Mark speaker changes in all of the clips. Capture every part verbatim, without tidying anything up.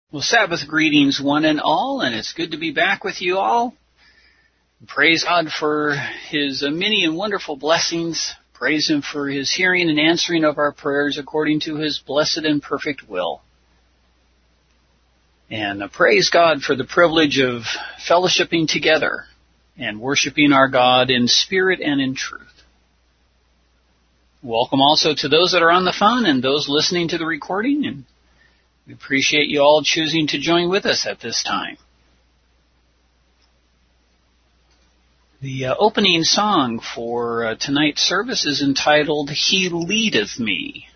Speaker 1: Well, Sabbath greetings, one and all, and it's good to be back with you all. Praise God for His many and wonderful blessings. Praise Him for His hearing and answering of our prayers according to His blessed and perfect will. And uh, praise God for the privilege of fellowshipping together and worshiping our God in spirit and in truth. Welcome also to those that are on the phone and those listening to the recording, and we appreciate you all choosing to join with us at this time. The uh, opening song for uh, tonight's service is entitled, He Leadeth Me.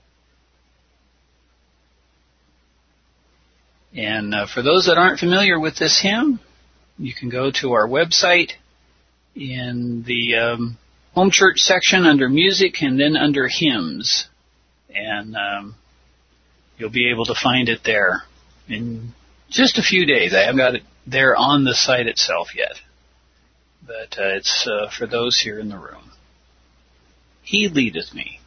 Speaker 1: And uh, for those that aren't familiar with this hymn, you can go to our website in the um, home church section under music and then under hymns. And um, you'll be able to find it there in just a few days. I haven't got it there on the site itself yet. But uh, it's uh, for those here in the room. He leadeth me.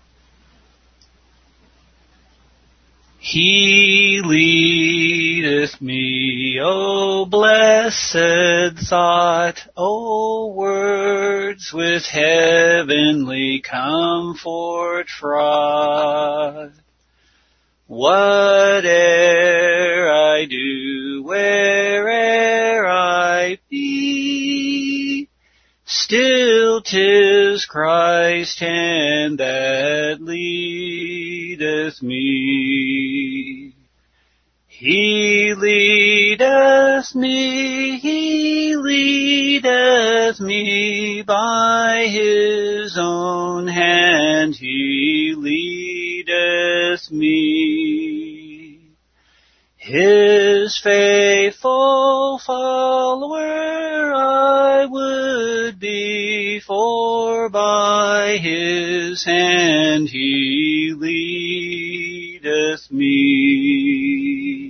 Speaker 1: He leadeth me, O blessed thought, O words with heavenly comfort fraught. Whate'er I do, where'er I be, still 'tis Christ's hand that leadeth me. He leadeth me, He leadeth me, by His own hand He leadeth me. His faithful follower I would be, for by His hand He leadeth me.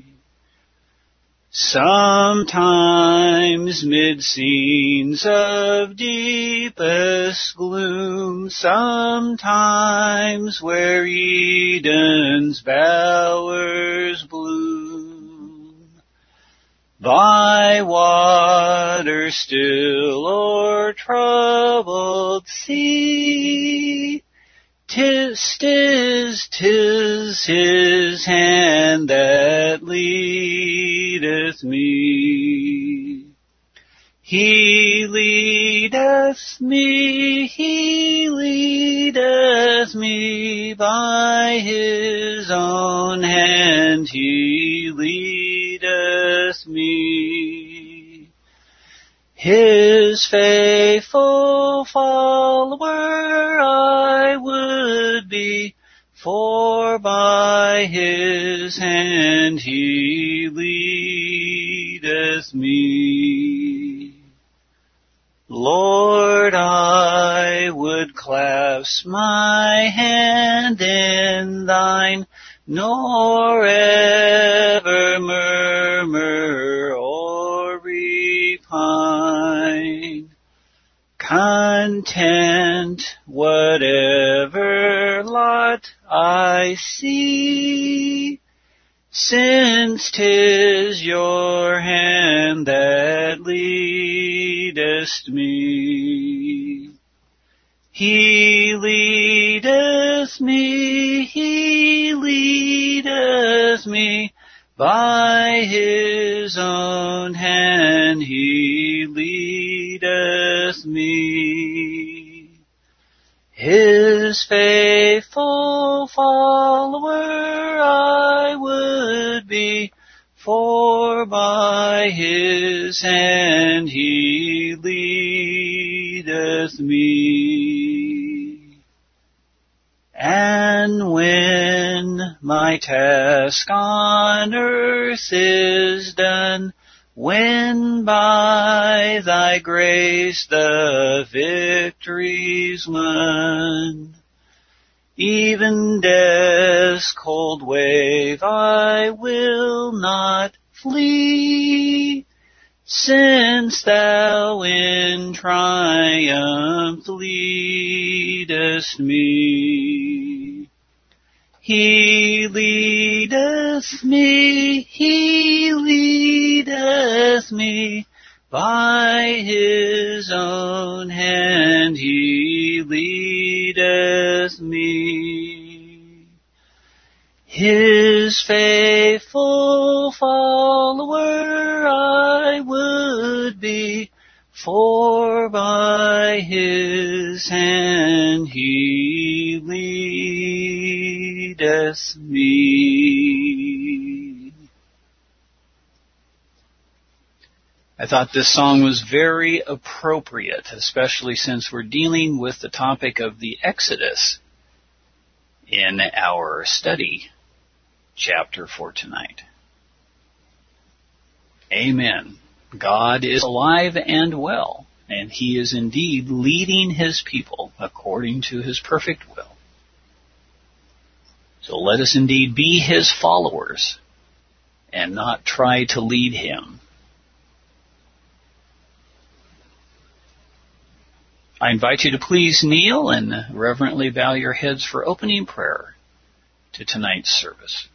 Speaker 1: Sometimes mid scenes of deepest gloom, sometimes where Eden's bowers bloom, by water still or troubled sea, 'tis, 'tis, 'tis His hand that leadeth me. He leadeth me, He leadeth me, by His own hand He leadeth me. His faithful follower I would be, for by His hand He leadeth me. Lord, I would clasp my hand in Thine, nor ever murmur or repine. Content whatever lot I see, since 'tis Your hand that leadest me. He leadeth me, He leadeth me, by His own hand He leadeth me. His faithful follower I would be, for by His hand He leadeth me. And when my task on earth is done, when by Thy grace the victory's won, even death's cold wave I will not flee, since Thou in triumph leadest me. He leadeth me, He leadeth me, by His own hand He leadeth me. His faithful follower I would be, for by His hand He leadeth me. I thought this song was very appropriate, especially since we're dealing with the topic of the Exodus in our study chapter for tonight. Amen. God is alive and well, and He is indeed leading His people according to His perfect will. So let us indeed be His followers and not try to lead Him. I invite you to please kneel and reverently bow your heads for opening prayer to tonight's service.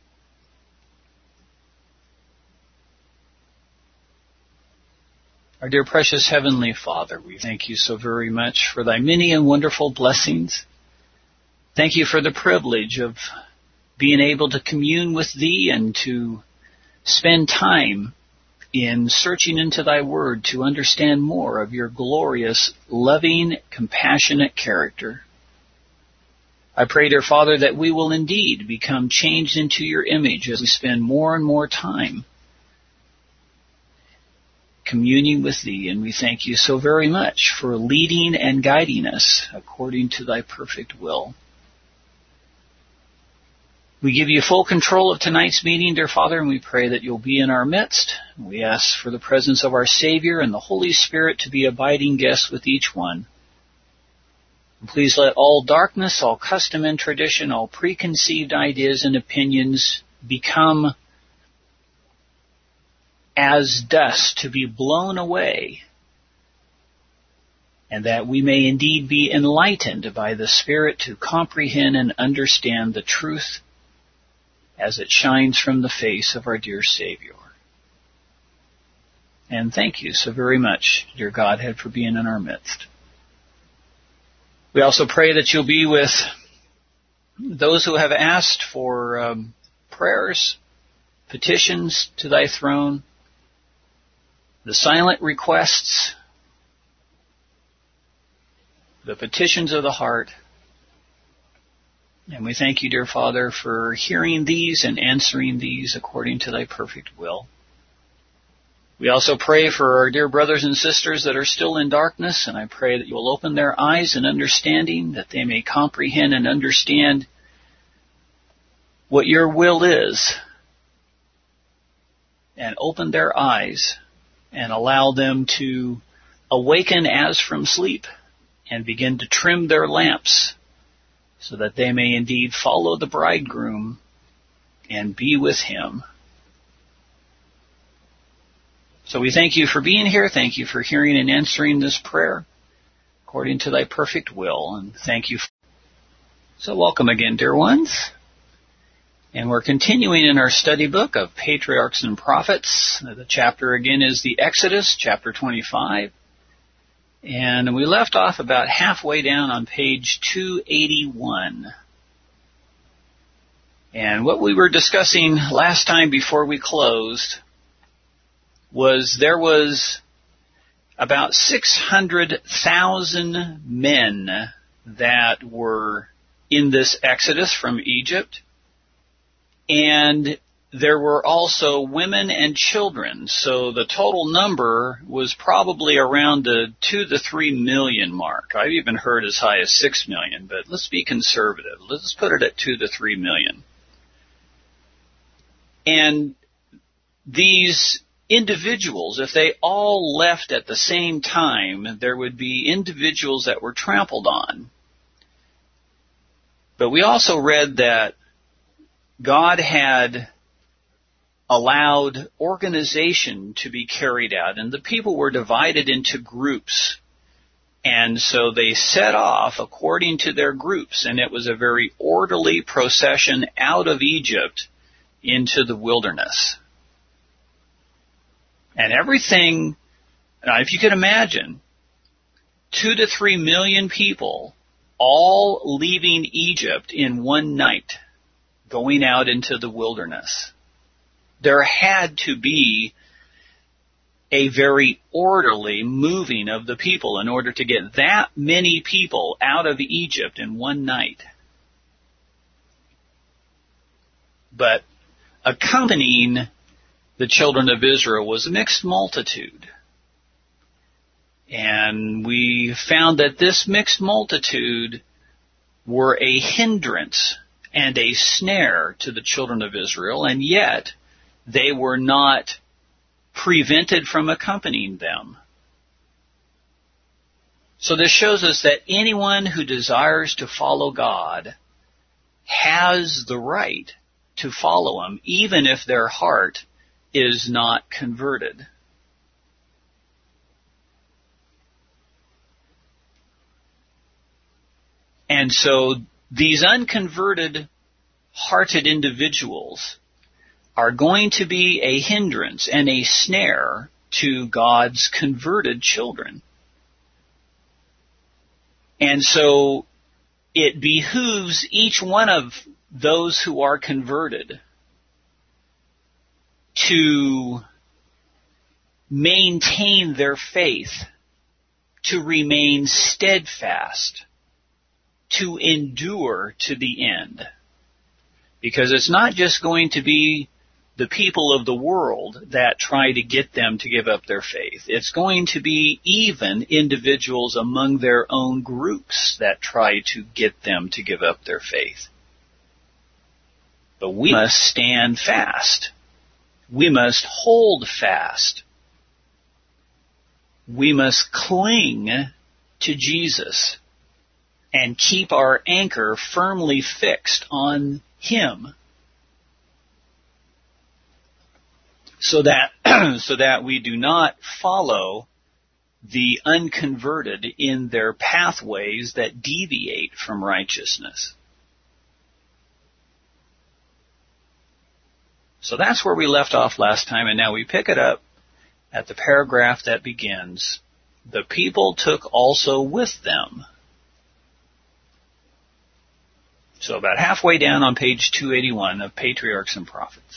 Speaker 1: Our dear precious Heavenly Father, we thank You so very much for Thy many and wonderful blessings. Thank You for the privilege of being able to commune with Thee and to spend time in searching into Thy Word to understand more of Your glorious, loving, compassionate character. I pray, dear Father, that we will indeed become changed into Your image as we spend more and more time communing with Thee, and we thank You so very much for leading and guiding us according to Thy perfect will. We give You full control of tonight's meeting, dear Father, and we pray that You'll be in our midst. We ask for the presence of our Savior and the Holy Spirit to be abiding guests with each one. And please let all darkness, all custom and tradition, all preconceived ideas and opinions become as dust to be blown away, and that we may indeed be enlightened by the Spirit to comprehend and understand the truth as it shines from the face of our dear Savior. And thank You so very much, dear Godhead, for being in our midst. We also pray that You'll be with those who have asked for um, prayers, petitions to Thy throne, the silent requests, the petitions of the heart. And we thank You, dear Father, for hearing these and answering these according to Thy perfect will. We also pray for our dear brothers and sisters that are still in darkness, and I pray that You will open their eyes and understanding, that they may comprehend and understand what Your will is, and open their eyes and allow them to awaken as from sleep and begin to trim their lamps so that they may indeed follow the bridegroom and be with Him. So we thank You for being here. Thank You for hearing and answering this prayer according to Thy perfect will. And thank You. For so welcome again, dear ones. And we're continuing in our study book of Patriarchs and Prophets. The chapter again is the Exodus, chapter twenty-five. And we left off about halfway down on page two eighty-one. And what we were discussing last time before we closed was there was about six hundred thousand men that were in this Exodus from Egypt. And there were also women and children, so the total number was probably around the two to three million mark. I've even heard as high as six million, but let's be conservative. Let's put it at two to three million. And these individuals, if they all left at the same time, there would be individuals that were trampled on. But we also read that God had allowed organization to be carried out, and the people were divided into groups And so they set off according to their groups, and it was a very orderly procession out of Egypt into the wilderness. And everything, now if you could imagine, two to three million people all leaving Egypt in one night, going out into the wilderness. There had to be a very orderly moving of the people in order to get that many people out of Egypt in one night. But accompanying the children of Israel was a mixed multitude. And we found that this mixed multitude were a hindrance and a snare to the children of Israel, and yet they were not prevented from accompanying them. So this shows us that anyone who desires to follow God has the right to follow Him, even if their heart is not converted. And so these unconverted, hearted individuals are going to be a hindrance and a snare to God's converted children. And so it behooves each one of those who are converted to maintain their faith, to remain steadfast, to endure to the end. Because it's not just going to be the people of the world that try to get them to give up their faith. It's going to be even individuals among their own groups that try to get them to give up their faith. But we must stand fast. We must hold fast. We must cling to Jesus and keep our anchor firmly fixed on Him, so that so that we do not follow the unconverted in their pathways that deviate from righteousness. So that's where we left off last time, and now we pick it up at the paragraph that begins, "The people took also with them." So about halfway down on page two eighty-one of Patriarchs and Prophets.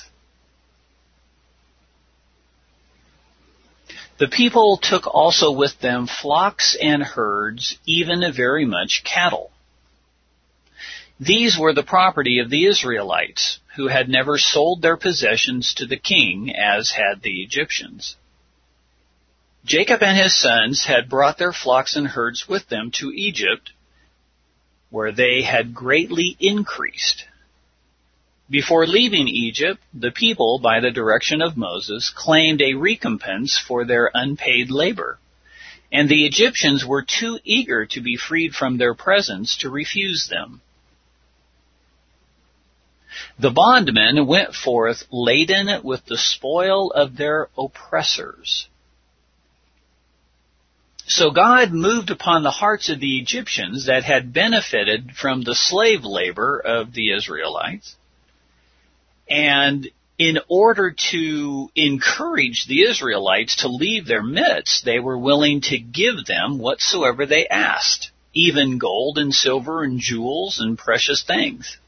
Speaker 1: "The people took also with them flocks and herds, even very much cattle. These were the property of the Israelites, who had never sold their possessions to the king, as had the Egyptians. Jacob and his sons had brought their flocks and herds with them to Egypt, where they had greatly increased. Before leaving Egypt, the people, by the direction of Moses, claimed a recompense for their unpaid labor, and the Egyptians were too eager to be freed from their presence to refuse them. The bondmen went forth laden with the spoil of their oppressors. So God moved upon the hearts of the Egyptians that had benefited from the slave labor of the Israelites. And in order to encourage the Israelites to leave their midst, they were willing to give them whatsoever they asked, even gold and silver and jewels and precious things.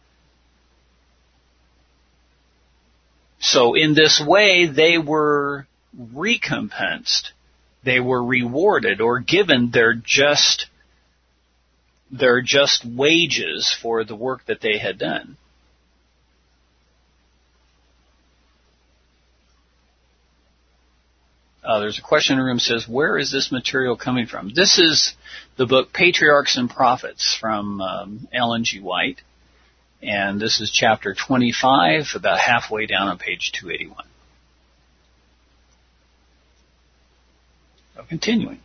Speaker 1: So in this way, they were recompensed. They were rewarded or given their just, their just wages for the work that they had done. Uh, there's a question in the room that says, where is this material coming from? This is the book Patriarchs and Prophets from um, Ellen G. White. And this is chapter twenty-five, about halfway down on page two eighty-one. Continuing.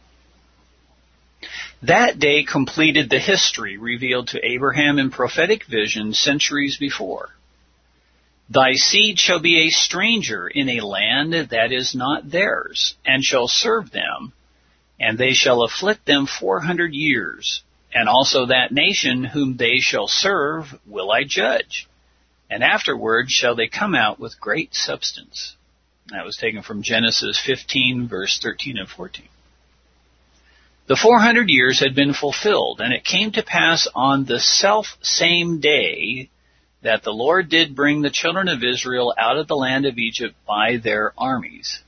Speaker 1: That day completed the history revealed to Abraham in prophetic vision centuries before. Thy seed shall be a stranger in a land that is not theirs, and shall serve them, And they shall afflict them four hundred years. And also that nation whom they shall serve will I judge. And afterward shall they come out with great substance. That was taken from Genesis fifteen, verse thirteen and fourteen. The four hundred years had been fulfilled, and it came to pass on the self-same day that the Lord did bring the children of Israel out of the land of Egypt by their armies.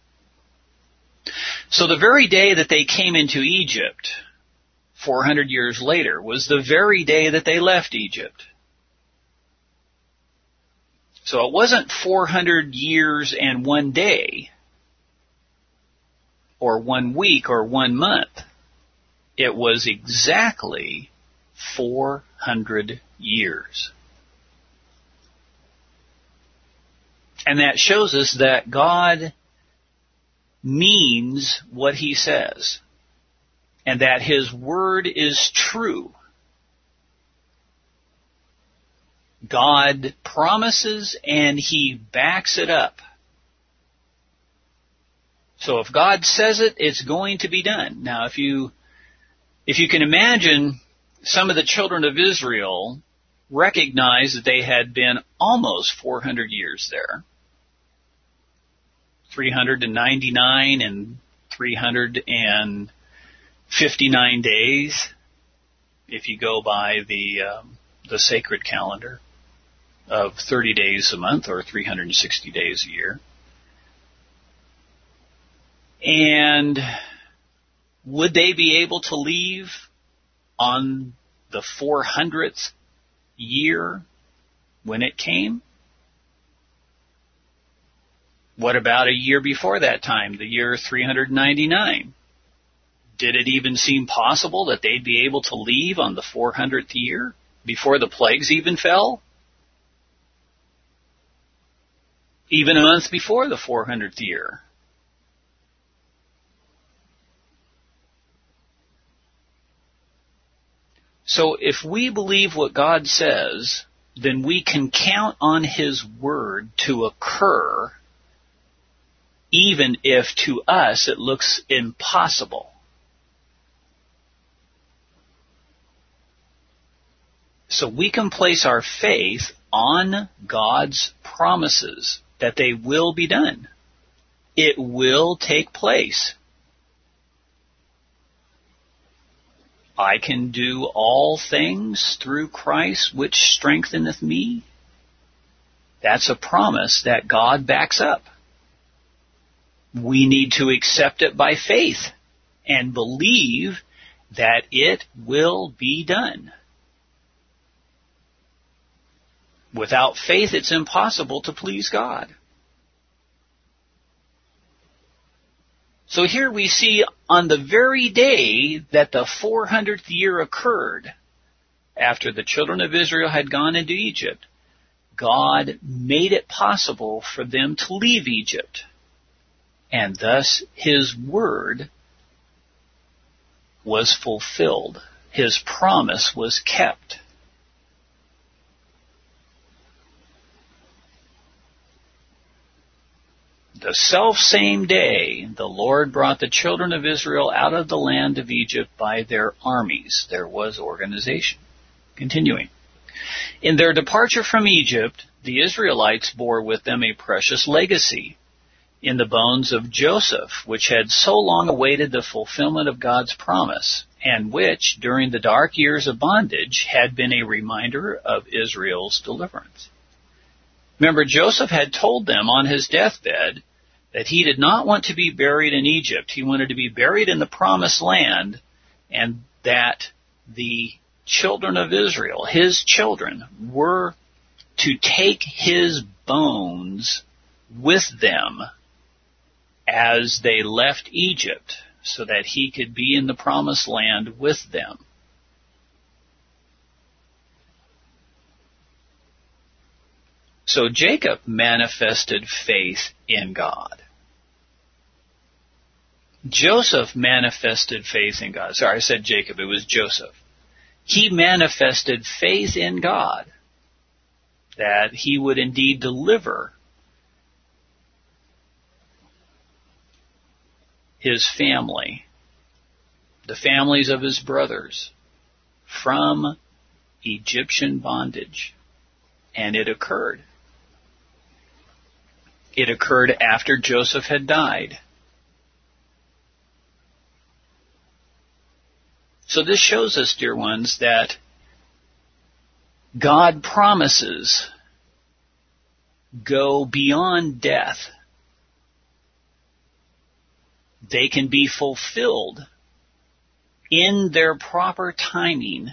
Speaker 1: So the very day that they came into Egypt, four hundred years later, was the very day that they left Egypt. So it wasn't four hundred years and one day, or one week, or one month. It was exactly four hundred years. And that shows us that God means what He says, and that His word is true. God promises and He backs it up. So if God says it, it's going to be done. Now, if you if you can imagine, some of the children of Israel recognized that they had been almost four hundred years there. three hundred ninety-nine and three hundred fifty-nine days, if you go by the um, the sacred calendar of thirty days a month or three hundred sixty days a year. And would they be able to leave on the four hundredth year when it came? What about a year before that time, the year three hundred ninety-nine? Did it even seem possible that they'd be able to leave on the four hundredth year before the plagues even fell? Even a month before the four hundredth year. So if we believe what God says, then we can count on His word to occur, even if to us it looks impossible. So we can place our faith on God's promises that they will be done. It will take place. I can do all things through Christ which strengtheneth me. That's a promise that God backs up. We need to accept it by faith and believe that it will be done. Without faith, it's impossible to please God. So here we see on the very day that the four hundredth year occurred, after the children of Israel had gone into Egypt, God made it possible for them to leave Egypt. And thus His word was fulfilled. His promise was kept. The selfsame day, the Lord brought the children of Israel out of the land of Egypt by their armies. There was organization. Continuing. In their departure from Egypt, the Israelites bore with them a precious legacy in the bones of Joseph, which had so long awaited the fulfillment of God's promise, and which, during the dark years of bondage, had been a reminder of Israel's deliverance. Remember, Joseph had told them on his deathbed that he did not want to be buried in Egypt. He wanted to be buried in the promised land, and that the children of Israel, his children, were to take his bones with them as they left Egypt, so that he could be in the promised land with them. So Jacob manifested faith in God. Joseph manifested faith in God. Sorry, I said Jacob. It was Joseph. He manifested faith in God that He would indeed deliver his family the families of his brothers from Egyptian bondage. And it occurred. It occurred after Joseph had died. So this shows us, dear ones, that God promises go beyond death. They can be fulfilled in their proper timing.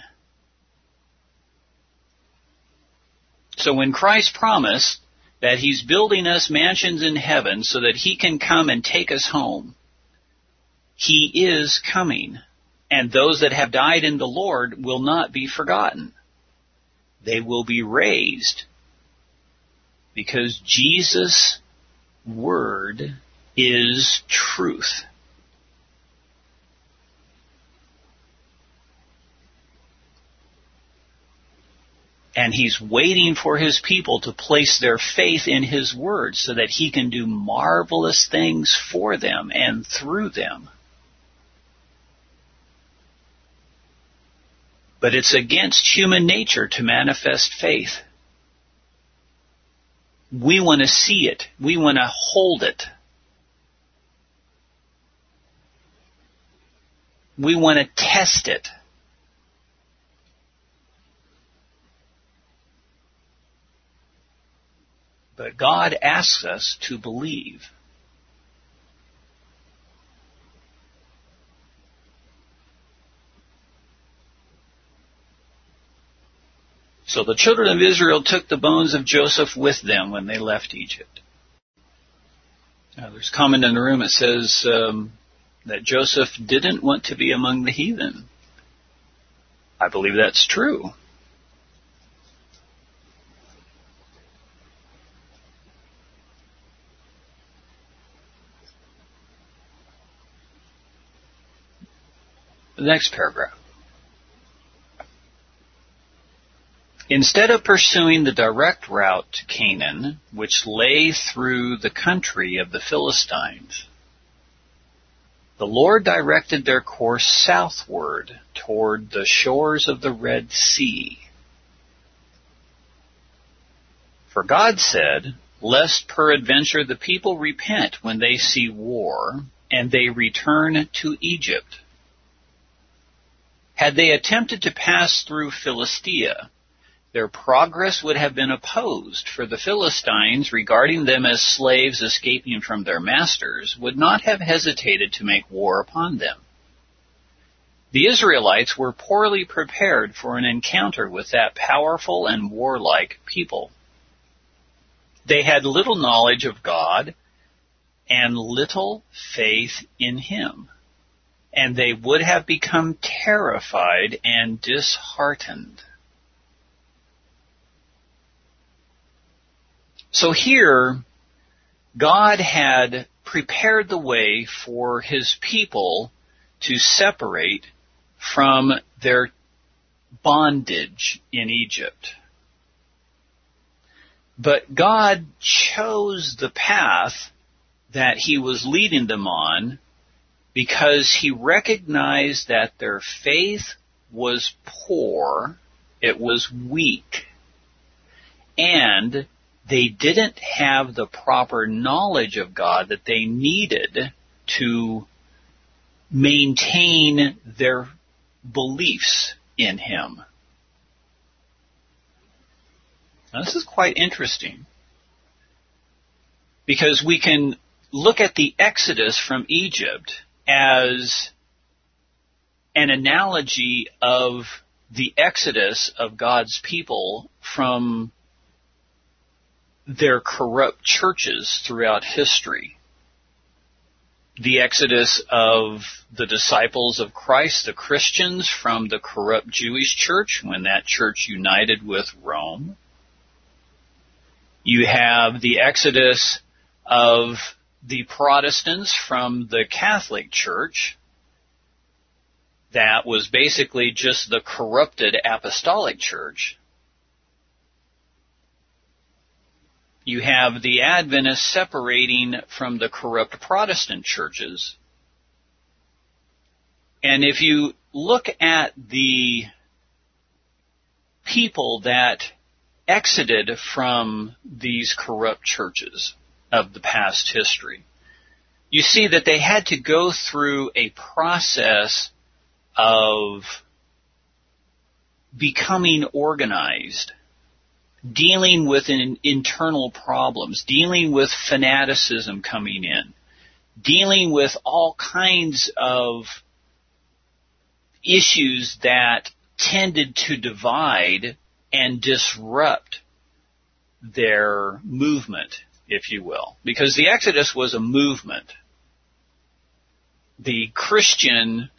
Speaker 1: So when Christ promised that he's building us mansions in heaven so that he can come and take us home, he is coming. And those that have died in the Lord will not be forgotten. They will be raised because Jesus' word is truth. And he's waiting for his people to place their faith in his word so that he can do marvelous things for them and through them. But it's against human nature to manifest faith. We want to see it. We want to hold it. We want to test it. But God asks us to believe. So the children of Israel took the bones of Joseph with them when they left Egypt. Now, there's a comment in the room that says um, that Joseph didn't want to be among the heathen. I believe that's true. The next paragraph. Instead of pursuing the direct route to Canaan, which lay through the country of the Philistines, the Lord directed their course southward toward the shores of the Red Sea. For God said, "Lest peradventure the people repent when they see war, and they return to Egypt." Had they attempted to pass through Philistia, their progress would have been opposed, for the Philistines, regarding them as slaves escaping from their masters, would not have hesitated to make war upon them. The Israelites were poorly prepared for an encounter with that powerful and warlike people. They had little knowledge of God and little faith in him, and they would have become terrified and disheartened. So here, God had prepared the way for his people to separate from their bondage in Egypt. But God chose the path that he was leading them on because he recognized that their faith was poor, it was weak, and they didn't have the proper knowledge of God that they needed to maintain their beliefs in him. Now, this is quite interesting because we can look at the Exodus from Egypt as an analogy of the exodus of God's people from their corrupt churches throughout history. The exodus of the disciples of Christ, the Christians, from the corrupt Jewish church when that church united with Rome. You have the exodus of the Protestants from the Catholic Church. That was basically just the corrupted apostolic church. You have the Adventists separating from the corrupt Protestant churches. And if you look at the people that exited from these corrupt churches of the past history, you see that they had to go through a process of becoming organized, dealing with in, internal problems, dealing with fanaticism coming in, dealing with all kinds of issues that tended to divide and disrupt their movement, if you will. Because the Exodus was a movement. The Christian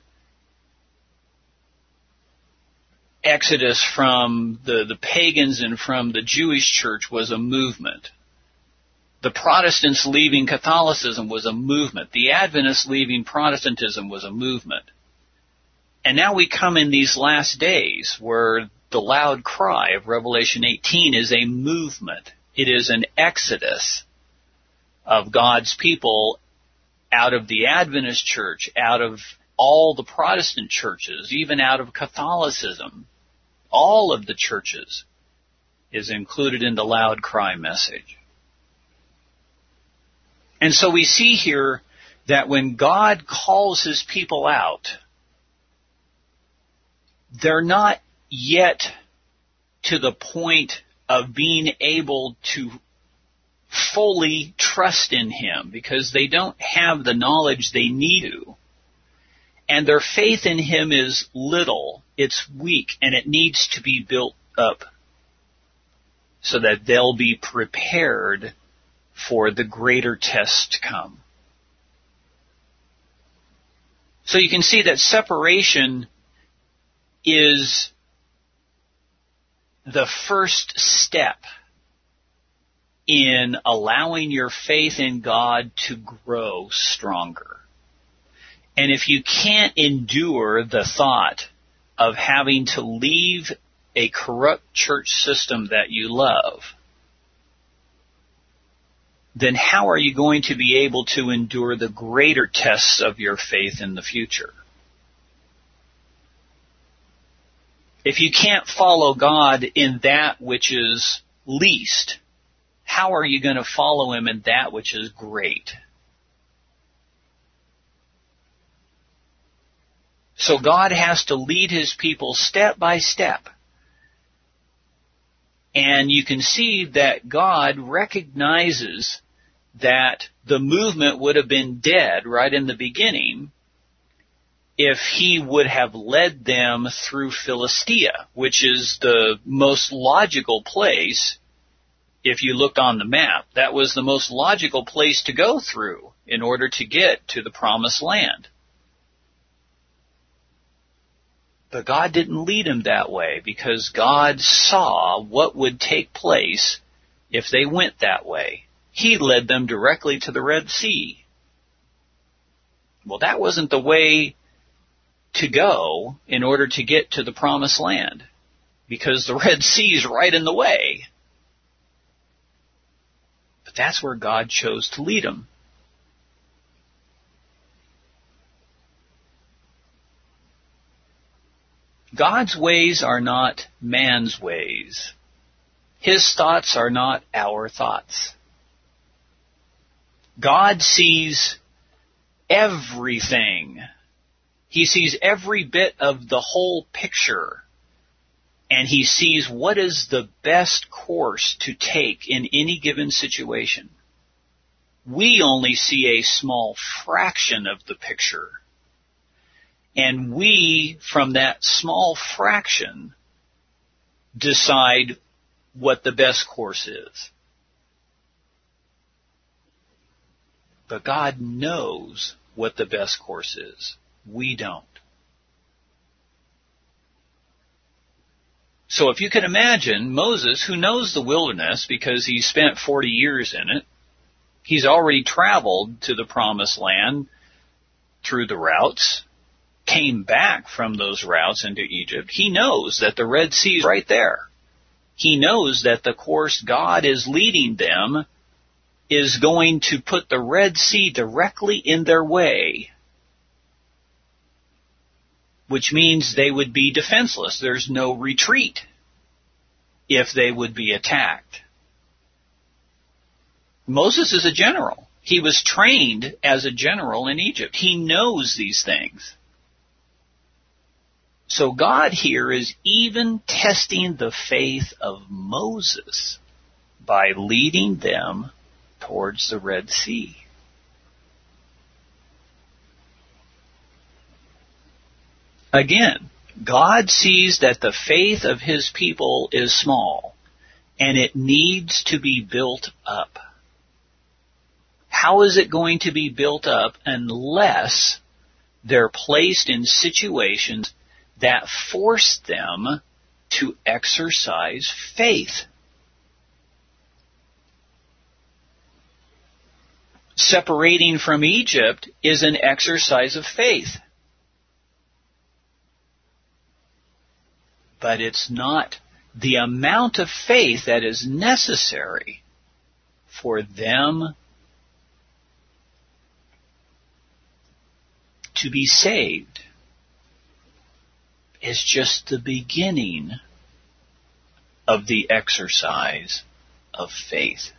Speaker 1: Exodus from the, the pagans and from the Jewish church was a movement. The Protestants leaving Catholicism was a movement. The Adventists leaving Protestantism was a movement. And now we come in these last days where the loud cry of Revelation eighteen is a movement. It is an exodus of God's people out of the Adventist church, out of all the Protestant churches, even out of Catholicism. All of the churches is included in the loud cry message. And so we see here that when God calls his people out, they're not yet to the point of being able to fully trust in him because they don't have the knowledge they need to. And their faith in him is little, it's weak, and it needs to be built up so that they'll be prepared for the greater test to come. So you can see that separation is the first step in allowing your faith in God to grow stronger. And if you can't endure the thought of having to leave a corrupt church system that you love, then how are you going to be able to endure the greater tests of your faith in the future? If you can't follow God in that which is least, how are you going to follow him in that which is great? So God has to lead his people step by step. And you can see that God recognizes that the movement would have been dead right in the beginning if he would have led them through Philistia, which is the most logical place. If you looked on the map, that was the most logical place to go through in order to get to the promised land. But God didn't lead him that way because God saw what would take place if they went that way. He led them directly to the Red Sea. Well, that wasn't the way to go in order to get to the promised land because the Red Sea is right in the way. But that's where God chose to lead them. God's ways are not man's ways. His thoughts are not our thoughts. God sees everything. He sees every bit of the whole picture. And he sees what is the best course to take in any given situation. We only see a small fraction of the picture. And we, from that small fraction, decide what the best course is. But God knows what the best course is. We don't. So if you can imagine Moses, who knows the wilderness because he spent forty years in it, he's already traveled to the promised land through the routes, came back from those routes into Egypt. He knows that the Red Sea is right there. He knows that the course God is leading them is going to put the Red Sea directly in their way. which means they would be defenseless. There's no retreat if they would be attacked. Moses is a general. He was trained as a general in Egypt. He knows these things. So God here is even testing the faith of Moses by leading them towards the Red Sea. Again, God sees that the faith of His people is small, and it needs to be built up. How is it going to be built up unless they're placed in situations that force them to exercise faith? Separating from Egypt is an exercise of faith. But it's not the amount of faith that is necessary for them to be saved. It's just the beginning of the exercise of faith.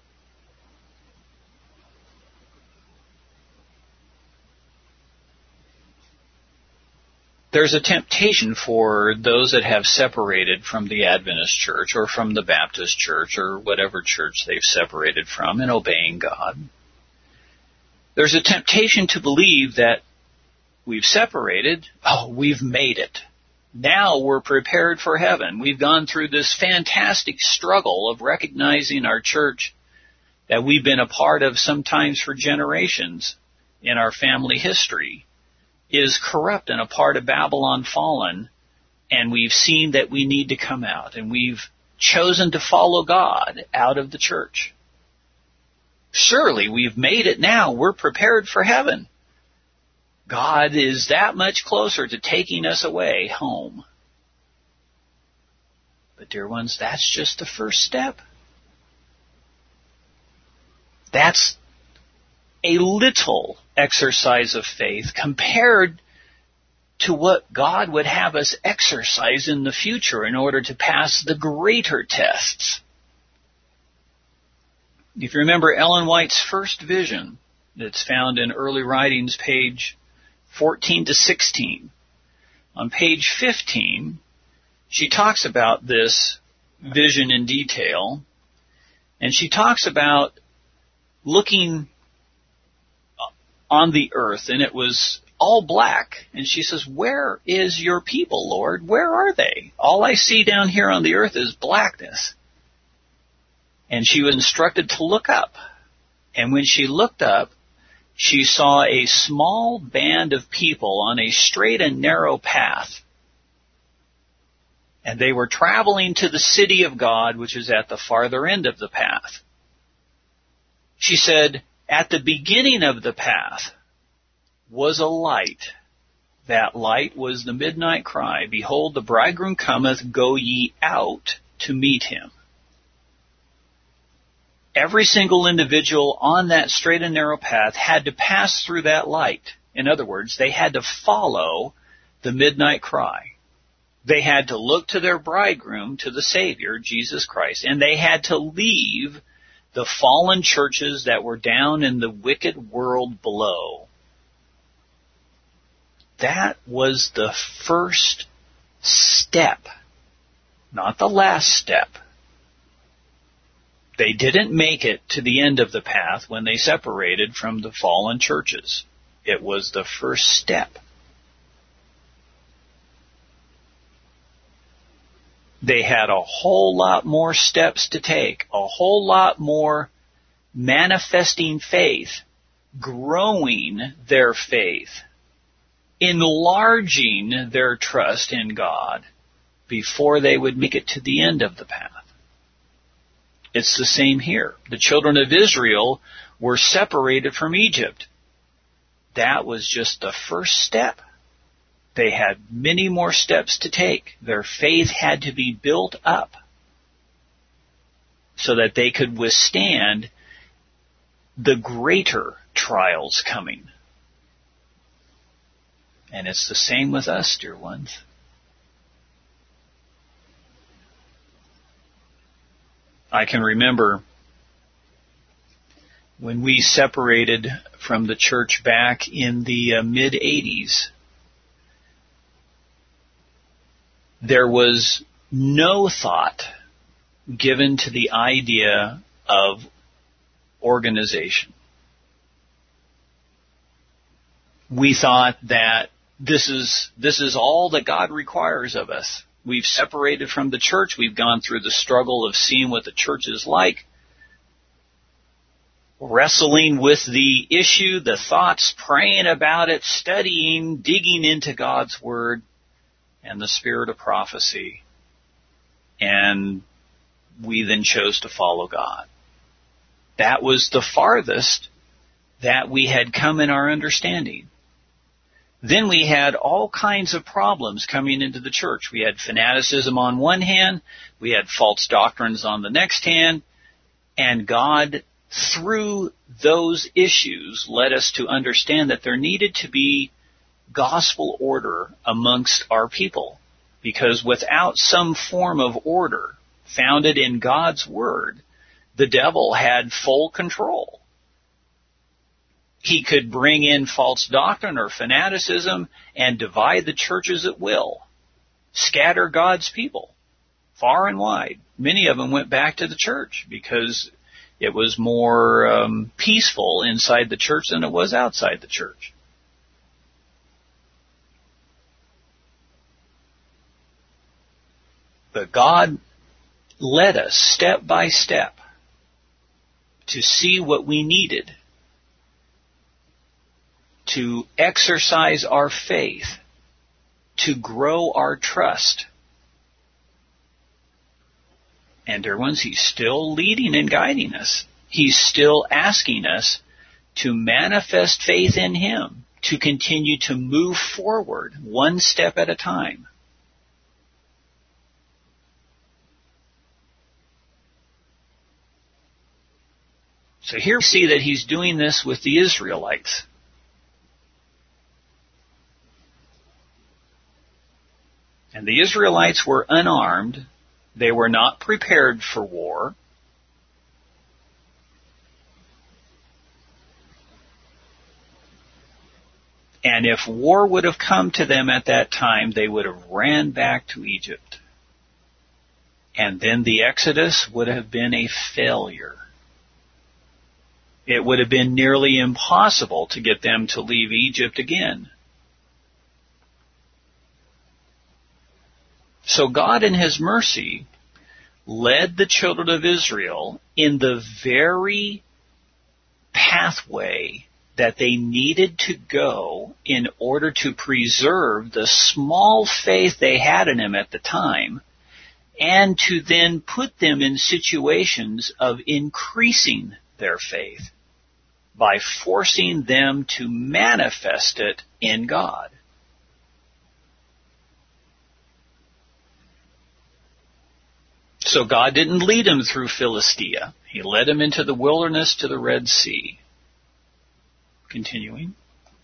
Speaker 1: There's a temptation for those that have separated from the Adventist church or from the Baptist church or whatever church they've separated from in obeying God. There's a temptation to believe that we've separated, oh, we've made it. Now we're prepared for heaven. We've gone through this fantastic struggle of recognizing our church that we've been a part of sometimes for generations in our family history is corrupt and a part of Babylon fallen, and we've seen that we need to come out, and we've chosen to follow God out of the church. Surely we've made it now. We're prepared for heaven. God is that much closer to taking us away home. But dear ones, that's just the first step. That's a little exercise of faith compared to what God would have us exercise in the future in order to pass the greater tests. If you remember Ellen White's first vision that's found in Early Writings, page fourteen to sixteen, on page fifteen, she talks about this vision in detail, and she talks about looking on the earth, and it was all black. And she says, where is your people, Lord? Where are they? All I see down here on the earth is blackness. And she was instructed to look up. And when she looked up, she saw a small band of people on a straight and narrow path. And they were traveling to the city of God, which is at the farther end of the path. She said, at the beginning of the path was a light. That light was the midnight cry, behold, the bridegroom cometh, go ye out to meet him. Every single individual on that straight and narrow path had to pass through that light. In other words, they had to follow the midnight cry. They had to look to their bridegroom, to the Savior, Jesus Christ, and they had to leave the fallen churches that were down in the wicked world below. That was the first step, not the last step. They didn't make it to the end of the path when they separated from the fallen churches. It was the first step. They had a whole lot more steps to take, a whole lot more manifesting faith, growing their faith, enlarging their trust in God before they would make it to the end of the path. It's the same here. The children of Israel were separated from Egypt. That was just the first step. They had many more steps to take. Their faith had to be built up so that they could withstand the greater trials coming. And it's the same with us, dear ones. I can remember when we separated from the church back in the uh, mid-eighties, there was no thought given to the idea of organization. We thought that this is this is all that God requires of us. We've separated from the church. We've gone through the struggle of seeing what the church is like, wrestling with the issue, the thoughts, praying about it, studying, digging into God's Word and the spirit of prophecy. And we then chose to follow God. That was the farthest that we had come in our understanding. Then we had all kinds of problems coming into the church. We had fanaticism on one hand, we had false doctrines on the next hand, and God, through those issues, led us to understand that there needed to be gospel order amongst our people. Because without some form of order founded in God's Word, the devil had full control. He could bring in false doctrine or fanaticism and divide the churches at will, scatter God's people far and wide. Many of them went back to the church because it was more um, peaceful inside the church than it was outside the church. But God led us step by step to see what we needed to exercise our faith, to grow our trust. And dear ones, He's still leading and guiding us. He's still asking us to manifest faith in Him, to continue to move forward one step at a time. So here we see that He's doing this with the Israelites. And the Israelites were unarmed. They were not prepared for war. And if war would have come to them at that time, they would have ran back to Egypt. And then the Exodus would have been a failure. It would have been nearly impossible to get them to leave Egypt again. So God in His mercy led the children of Israel in the very pathway that they needed to go in order to preserve the small faith they had in Him at the time, and to then put them in situations of increasing their faith by forcing them to manifest it in God. So God didn't lead them through Philistia. He led them into the wilderness to the Red Sea. Continuing.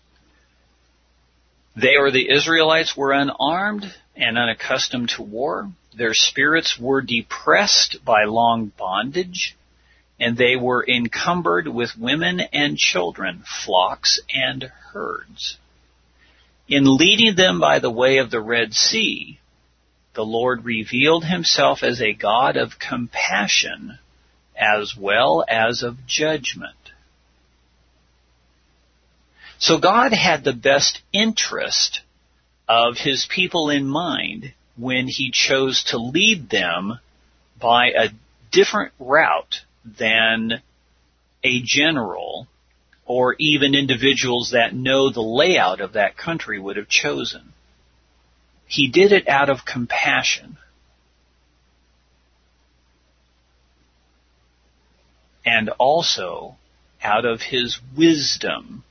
Speaker 1: They, or the Israelites, were unarmed and unaccustomed to war. Their spirits were depressed by long bondage, and they were encumbered with women and children, flocks and herds. In leading them by the way of the Red Sea, the Lord revealed Himself as a God of compassion as well as of judgment. So God had the best interest of His people in mind when He chose to lead them by a different route than a general or even individuals that know the layout of that country would have chosen. He did it out of compassion. And also out of His wisdom.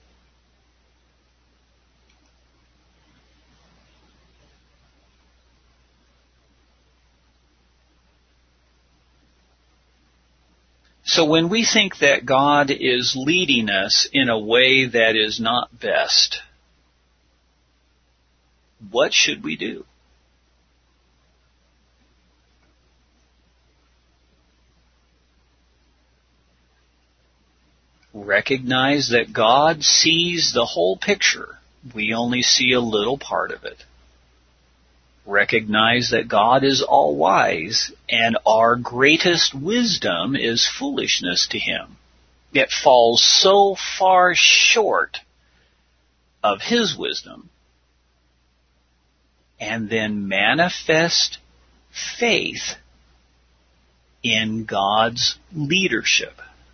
Speaker 1: So when we think that God is leading us in a way that is not best, What should we do? Recognize that God sees the whole picture. We only see a little part of it. Recognize that God is all-wise, and our greatest wisdom is foolishness to Him. It falls so far short of His wisdom. And then manifest faith in God's leadership.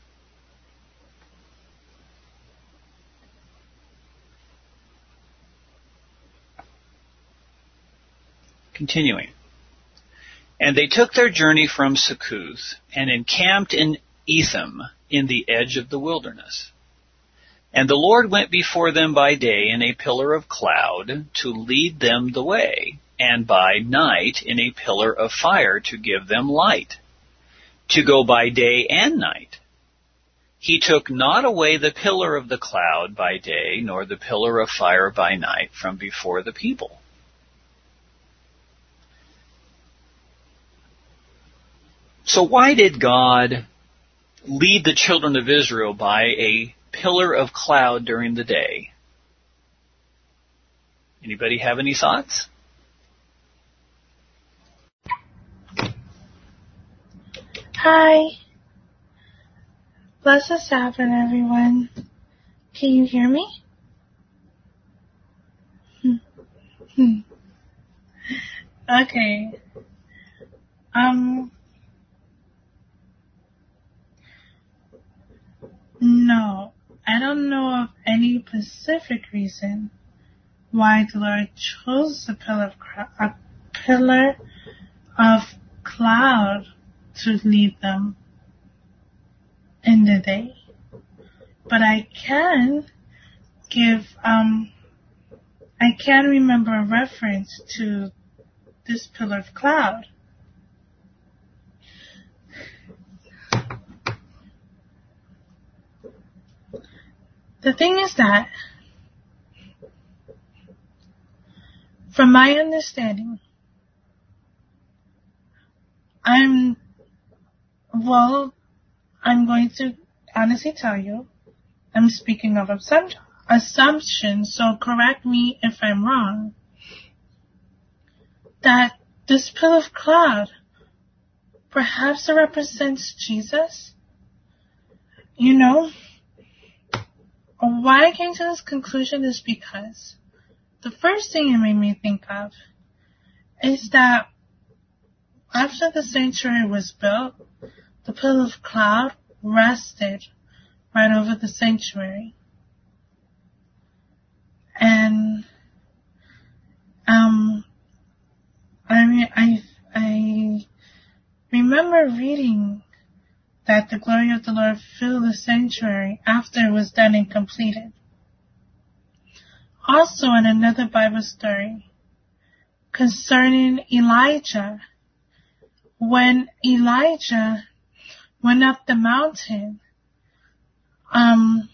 Speaker 1: Continuing. And they took their journey from Succoth and encamped in Etham in the edge of the wilderness. And the Lord went before them by day in a pillar of cloud to lead them the way, and by night in a pillar of fire to give them light, to go by day and night. He took not away the pillar of the cloud by day, nor the pillar of fire by night from before the people. So why did God lead the children of Israel by a pillar of cloud during the day? Anybody have any thoughts?
Speaker 2: Hi. Blessed Sabbath, everyone. Can you hear me? Hmm. Hmm. Okay. Um... No, I don't know of any specific reason why the Lord chose a pillar of, a pillar of cloud to lead them in the day. But I can give, um, I can remember a reference to this pillar of cloud. The thing is that, from my understanding, I'm, well, I'm going to honestly tell you, I'm speaking of assumptions, so correct me if I'm wrong, that this pillar of cloud perhaps it represents Jesus. You know, why I came to this conclusion is because the first thing it made me think of is that after the sanctuary was built, the pillar of cloud rested right over the sanctuary. And um, I mean, I I remember reading that the glory of the Lord filled the sanctuary after it was done and completed. Also, in another Bible story concerning Elijah, when Elijah went up the mountain, um,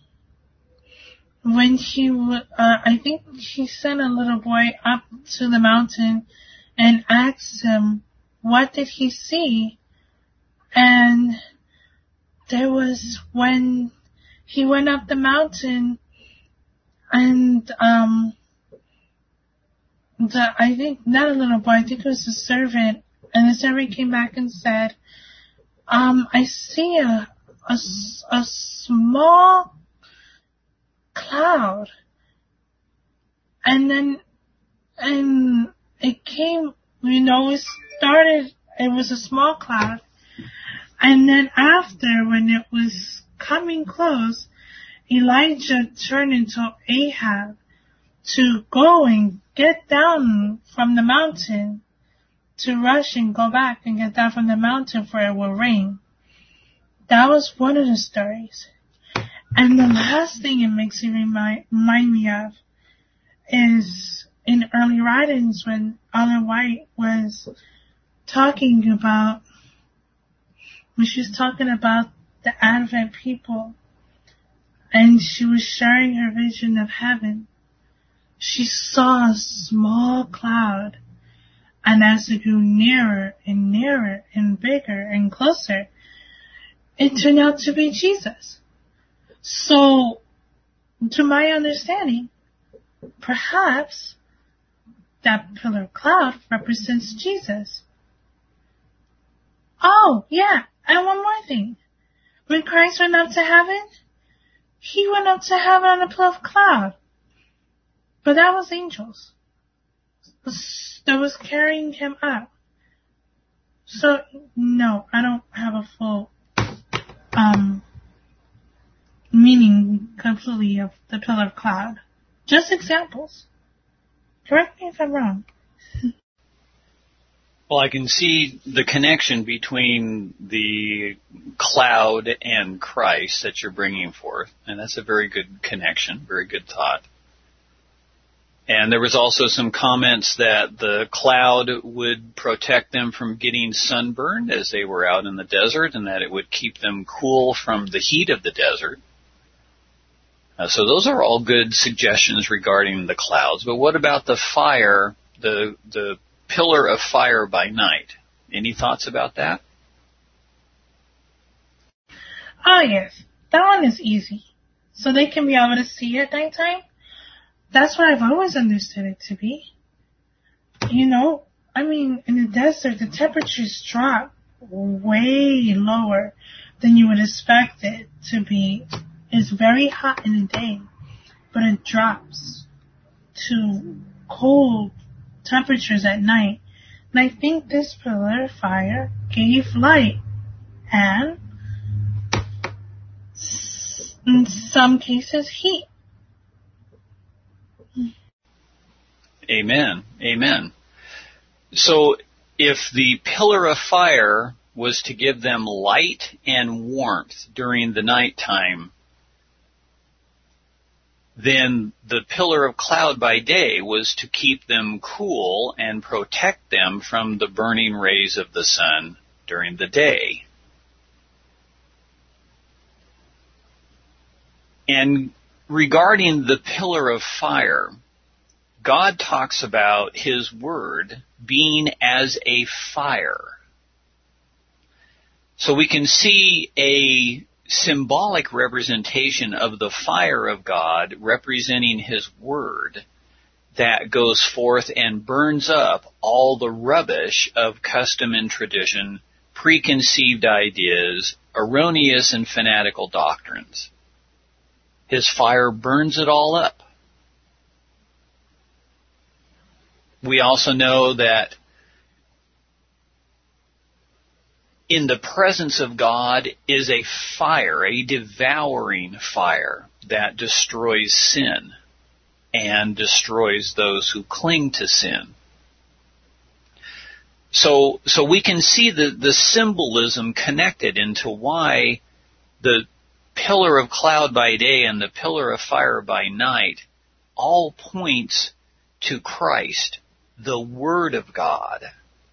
Speaker 2: when he, uh, I think he sent a little boy up to the mountain and asked him, what did he see? And there was when he went up the mountain and, um, the, I think, not a little boy, I think it was a servant, and the servant came back and said, um, I see a, a, a small cloud. And then, and it came, you know, it started, it was a small cloud. And then after, when it was coming close, Elijah turned into Ahab to go and get down from the mountain, to rush and go back and get down from the mountain for it will rain. That was one of the stories. And the last thing it makes me remind, remind me of is in early writings when Ellen White was talking about, when she was talking about the Advent people, and she was sharing her vision of heaven. she saw a small cloud, and as it grew nearer and nearer and bigger and closer, it turned out to be Jesus. So, to my understanding, perhaps that pillar of cloud represents Jesus. Oh, yeah, and one more thing. When Christ went up to heaven, he went up to heaven on a pillar of cloud. But that was angels that was carrying him up. So, no, I don't have a full um, meaning completely of the pillar of cloud. Just examples. Correct me if I'm wrong.
Speaker 1: Well, I can see the connection between the cloud and Christ that you're bringing forth, and that's a very good connection, very good thought. And there was also some comments that the cloud would protect them from getting sunburned as they were out in the desert, and that it would keep them cool from the heat of the desert. Uh, so those are all good suggestions regarding the clouds. But what about the fire, the the pillar of fire by night? Any thoughts about that?
Speaker 2: Oh, yes. That one is easy. So they can be able to see at nighttime? That's what I've always understood it to be. You know, I mean, in the desert, the temperatures drop way lower than you would expect it to be. It's very hot in the day, but it drops to cold temperatures at night. And I think this pillar of fire gave light and, in some cases, heat.
Speaker 1: Amen. Amen. So if the pillar of fire was to give them light and warmth during the nighttime, then the pillar of cloud by day was to keep them cool and protect them from the burning rays of the sun during the day. And regarding the pillar of fire, God talks about His Word being as a fire. So we can see a symbolic representation of the fire of God representing His Word that goes forth and burns up all the rubbish of custom and tradition, preconceived ideas, erroneous and fanatical doctrines. His fire burns it all up. We also know that in the presence of God is a fire, a devouring fire that destroys sin and destroys those who cling to sin. So, so we can see the, the symbolism connected into why the pillar of cloud by day and the pillar of fire by night all points to Christ, the Word of God.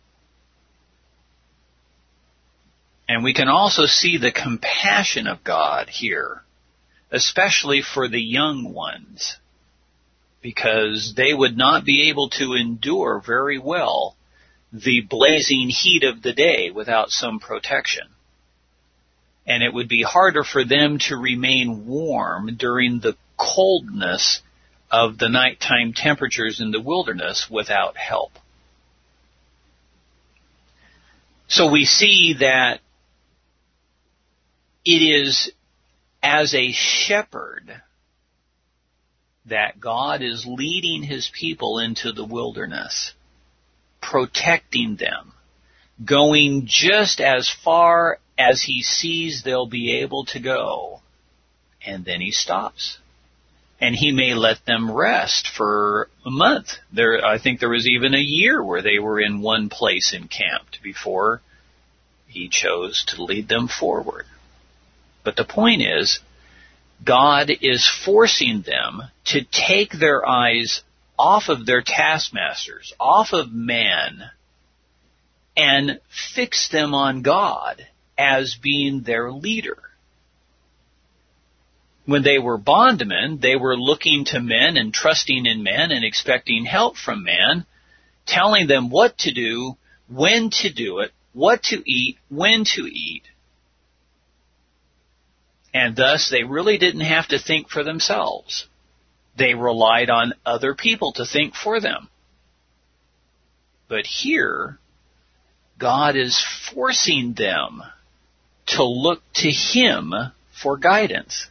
Speaker 1: And we can also see the compassion of God here, especially for the young ones, because they would not be able to endure very well the blazing heat of the day without some protection. And it would be harder for them to remain warm during the coldness of the nighttime temperatures in the wilderness without help. So we see that it is as a shepherd that God is leading His people into the wilderness, protecting them, going just as far as He sees they'll be able to go, and then He stops. And He may let them rest for a month. There, I think there was even a year where they were in one place encamped before He chose to lead them forward. But the point is, God is forcing them to take their eyes off of their taskmasters, off of man, and fix them on God as being their leader. When they were bondmen, they were looking to men and trusting in men and expecting help from men, telling them what to do, when to do it, what to eat, when to eat. And thus, they really didn't have to think for themselves. They relied on other people to think for them. But here, God is forcing them to look to Him for guidance.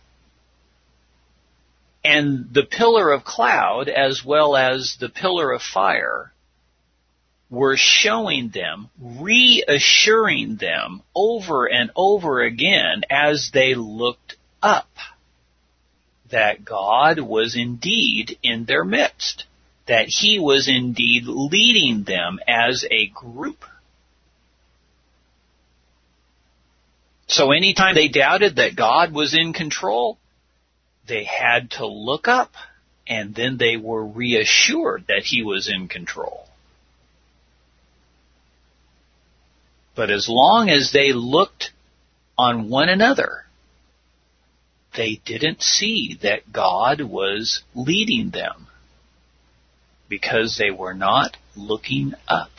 Speaker 1: And the pillar of cloud, as well as the pillar of fire, were showing them, reassuring them over and over again as they looked up that God was indeed in their midst, that He was indeed leading them as a group. So anytime they doubted that God was in control, they had to look up, and then they were reassured that He was in control. But as long as they looked on one another, they didn't see that God was leading them because they were not looking up.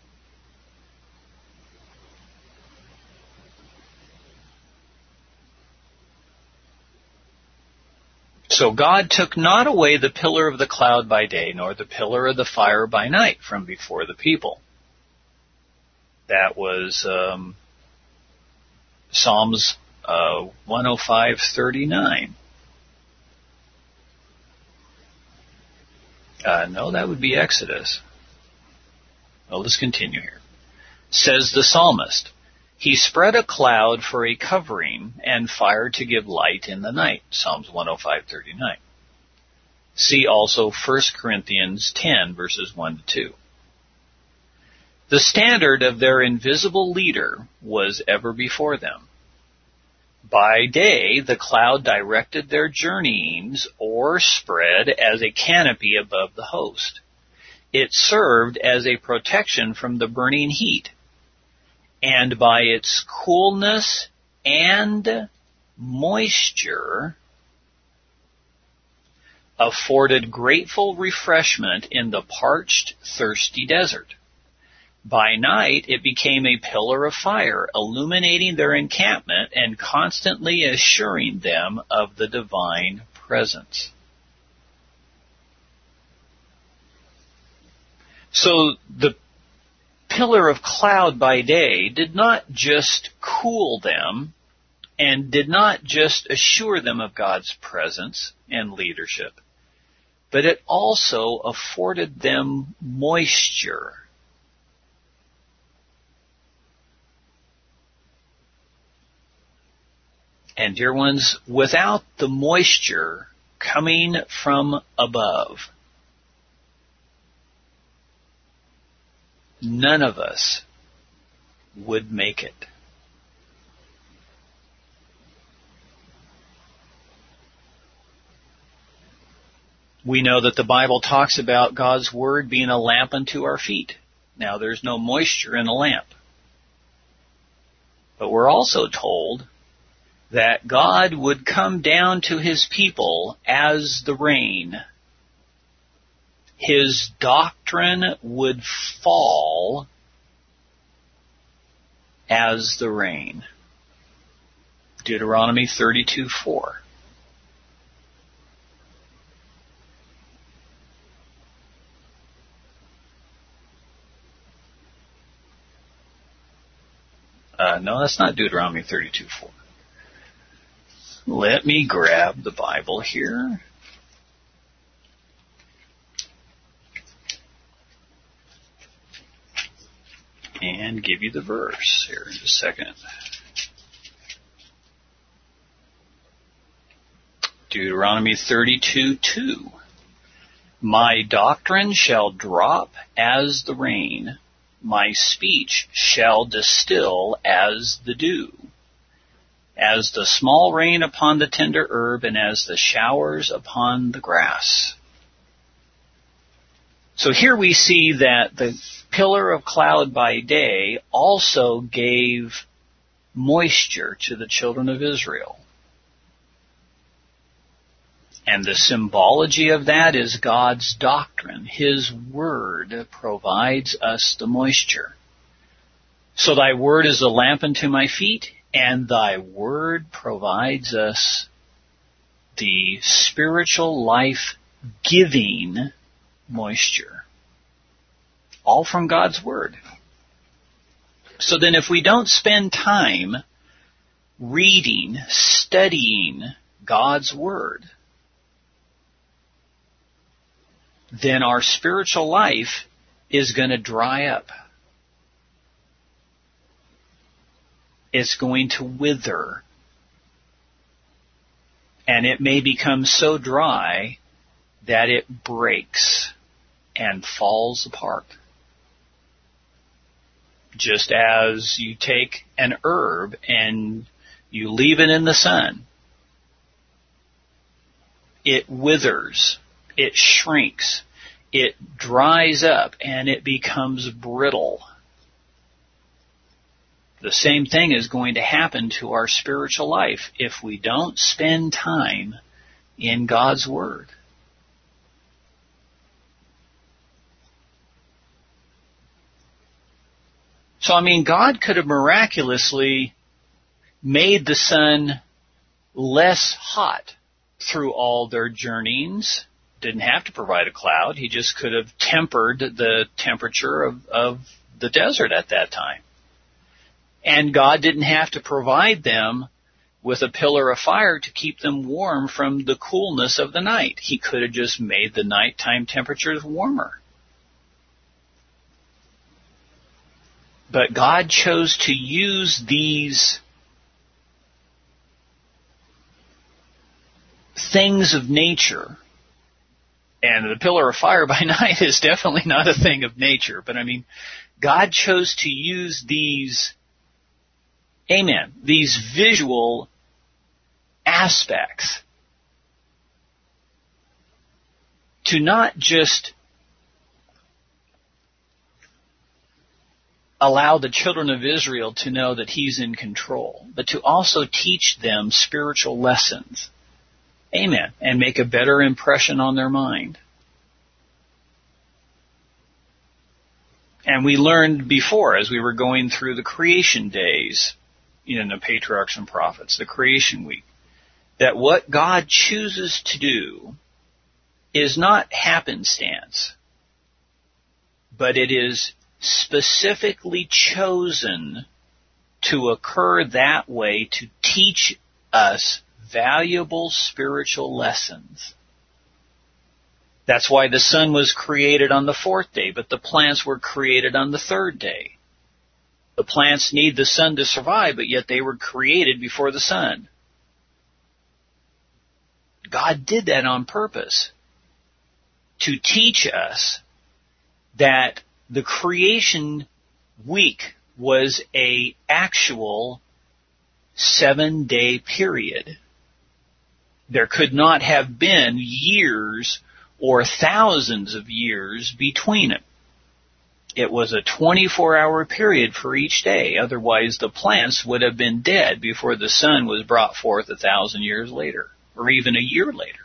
Speaker 1: So God took not away the pillar of the cloud by day, nor the pillar of the fire by night from before the people. That was um, Psalms uh, one oh five thirty-nine. Uh, no, that would be Exodus. Well, let's continue here. Says the psalmist, He spread a cloud for a covering and fire to give light in the night. Psalms one oh five thirty-nine. See also First Corinthians ten, verses one to two. The standard of their invisible leader was ever before them. By day, the cloud directed their journeyings or spread as a canopy above the host. It served as a protection from the burning heat, and by its coolness and moisture afforded grateful refreshment in the parched, thirsty desert. By night, it became a pillar of fire, illuminating their encampment and constantly assuring them of the divine presence. So the pillar of cloud by day did not just cool them and did not just assure them of God's presence and leadership, but it also afforded them moisture. And dear ones, without the moisture coming from above, none of us would make it. We know that the Bible talks about God's Word being a lamp unto our feet. Now, there's no moisture in a lamp. But we're also told that God would come down to His people as the rain. His doctrine would fall as the rain. Deuteronomy thirty-two four. Uh, no, that's not Deuteronomy thirty-two four. Let me grab the Bible here. And give you the verse here in a second. Deuteronomy thirty-two two. My doctrine shall drop as the rain. My speech shall distill as the dew. As the small rain upon the tender herb, and as the showers upon the grass. So here we see that the pillar of cloud by day also gave moisture to the children of Israel. And the symbology of that is God's doctrine. His word provides us the moisture. So thy word is a lamp unto my feet, and thy word provides us the spiritual life-giving moisture. All from God's word. So then if we don't spend time reading, studying God's word, then our spiritual life is going to dry up. It's going to wither. And it may become so dry that it breaks and falls apart. Just as you take an herb and you leave it in the sun, it withers, it shrinks, it dries up, and it becomes brittle. The same thing is going to happen to our spiritual life if we don't spend time in God's Word. So, I mean, God could have miraculously made the sun less hot through all their journeyings. Didn't have to provide a cloud. He just could have tempered the temperature of, of the desert at that time. And God didn't have to provide them with a pillar of fire to keep them warm from the coolness of the night. He could have just made the nighttime temperatures warmer. But God chose to use these things of nature. And the pillar of fire by night is definitely not a thing of nature. But I mean, God chose to use these, amen, these visual aspects to not just allow the children of Israel to know that He's in control, but to also teach them spiritual lessons. Amen. And make a better impression on their mind. And we learned before, as we were going through the creation days in the Patriarchs and Prophets, the creation week, that what God chooses to do is not happenstance, but it is specifically chosen to occur that way to teach us valuable spiritual lessons. That's why the sun was created on the fourth day, but the plants were created on the third day. The plants need the sun to survive, but yet they were created before the sun. God did that on purpose to teach us that the creation week was a actual seven-day period. There could not have been years or thousands of years between it. It was a twenty-four hour period for each day. Otherwise, the plants would have been dead before the sun was brought forth a thousand years later, or even a year later.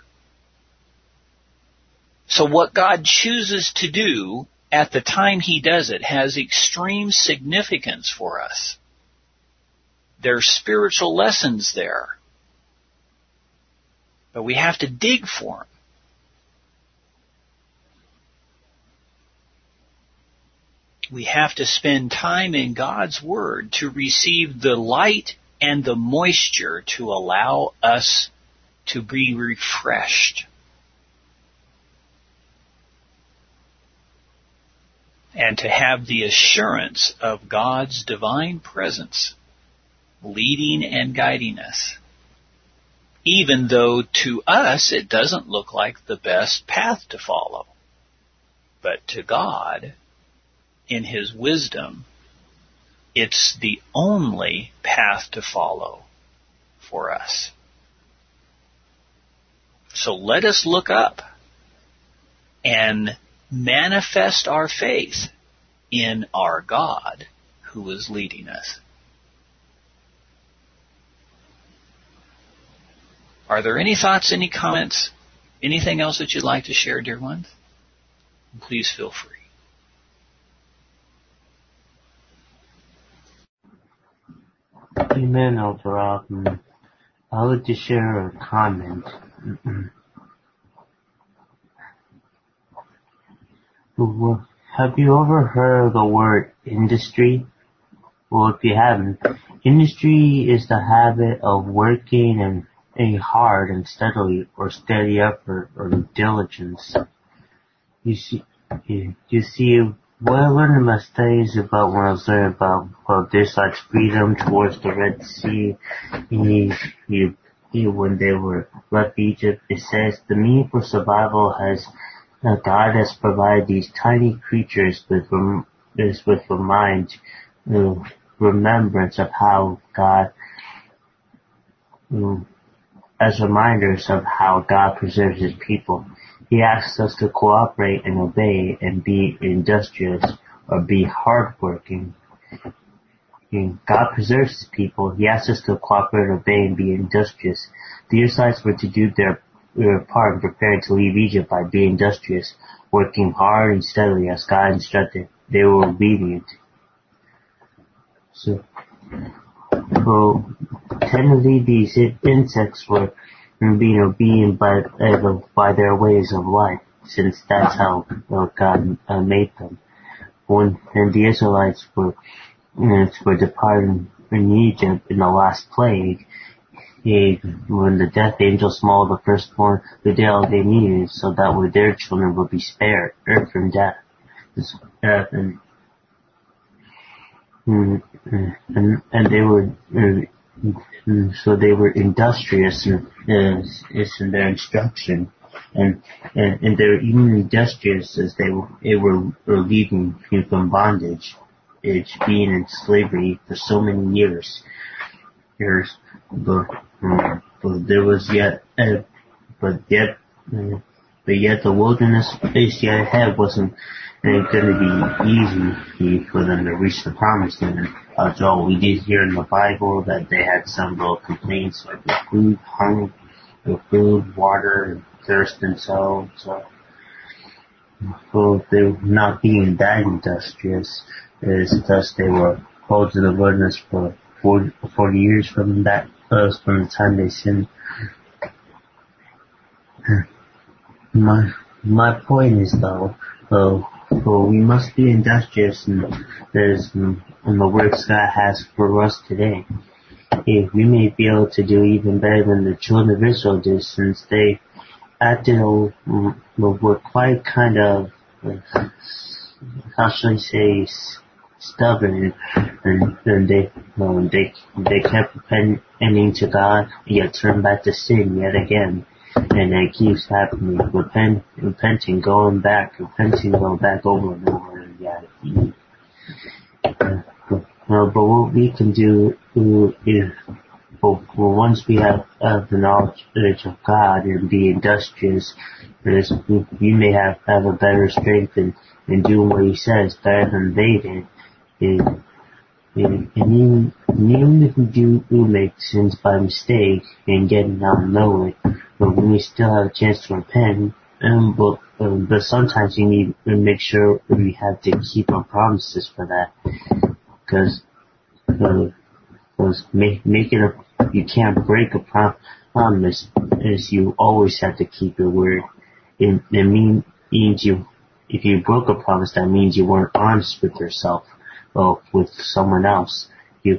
Speaker 1: So what God chooses to do at the time He does it has extreme significance for us. There's spiritual lessons there. But we have to dig for them. We have to spend time in God's Word to receive the light and the moisture to allow us to be refreshed. And to have the assurance of God's divine presence leading and guiding us. Even though to us it doesn't look like the best path to follow. But to God, in His wisdom, it's the only path to follow for us. So let us look up and manifest our faith in our God who is leading us. Are there any thoughts, any comments Anything else that you'd like to share, dear ones? Please feel free.
Speaker 3: Amen, Elder Rob. I would just share a comment. Have you ever heard of the word industry? Well, if you haven't, industry is the habit of working and a hard and steadily or steady effort or diligence. You see, you, you see, what I learned in my studies about when I was learning about, about the Israelites' freedom towards the Red Sea, he, he, he, when they were left Egypt, it says the means for survival has, uh, God has provided these tiny creatures with, rem, is with a mind, uh, remembrance of how God, uh, as reminders of how God preserves His people. He asks us to cooperate and obey and be industrious or be hardworking. And God preserves His people. He asks us to cooperate, obey, and be industrious. The Israelites were to do their, their part in preparing to leave Egypt by being industrious, working hard and steadily as God instructed. They were obedient. So, so technically these insects were being obedient by, uh, by their ways of life, since that's how uh, God uh, made them. When and the Israelites were, uh, were departing in Egypt in the last plague, he, when the death angel smote the firstborn, they did all they needed, so that way their children would be spared from death. Uh, and, and, and they were, uh, so they were industrious in, uh, in their instruction, and, and and they were even industrious as they were, they were relieving from bondage, it's being in slavery for so many years. Years, but, uh, but there was yet, uh, but yet, uh, but yet the wilderness space yet ahead wasn't going to be easy for them to reach the promised land. Uh, so we did hear in the Bible that they had some little complaints like with food, hunger, with food, water, thirst, and so. So, so they were not being that industrious, is thus they were held in the wilderness for forty, forty years from that, uh, from the time they sinned. My my point is though, though. So we must be industrious in, in, in the works God has for us today. If we may be able to do even better than the children of Israel did, since they acted, were quite kind of, how should I say, stubborn, and, and they, um, they, they kept repenting to God, yet turned back to sin yet again. And it keeps happening. Repent, repenting, going back, repenting, going back over and over again. Uh, uh, but what we can do is, well, once we have uh, the knowledge of God and be industrious, is we, we may have, have a better strength in, in doing what He says better than they did. And, and, and even, and even if we do, we make sins by mistake and get not know it, but we still have a chance to repent. Um, but, um, but sometimes you need to make sure we have to keep our promises for that, because because uh, make, making a you can't break a prom- promise, as you always have to keep your word. It, it mean, means you if you broke a promise, that means you weren't honest with yourself. Well, with someone else, you,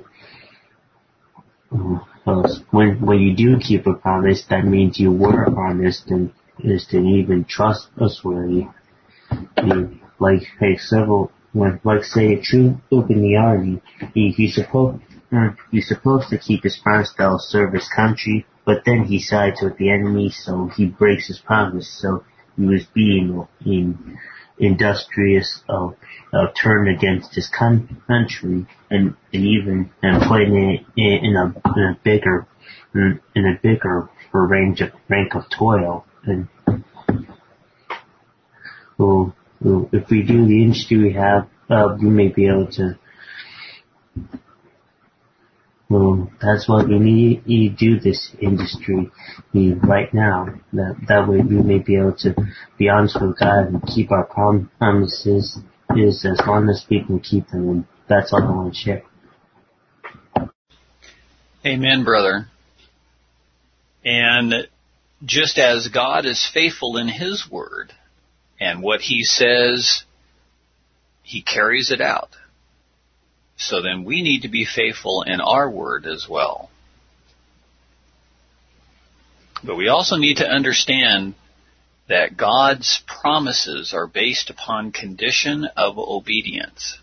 Speaker 3: uh, when, when you do keep a promise, that means you were honest and is to even trustworthy. You, like, hey, several, when, like, say, a troop in the army, he, he's supposed, uh, he's supposed to keep his promise to serve his country, but then he sides with the enemy, so he breaks his promise, so he was being, in, industrious, uh, uh, turned against his country, and, and even and putting it in, in a in a bigger in, in a bigger range of rank of toil. And so, so if we do the industry we have, uh, we may be able to Well, that's why we need to do this industry right now. That that way we may be able to be honest with God and keep our prom- promises is as long as we can keep them. And that's all I want to share.
Speaker 1: Amen, brother. And just as God is faithful in His word, and what He says, He carries it out. So then we need to be faithful in our word as well. But we also need to understand that God's promises are based upon condition of obedience.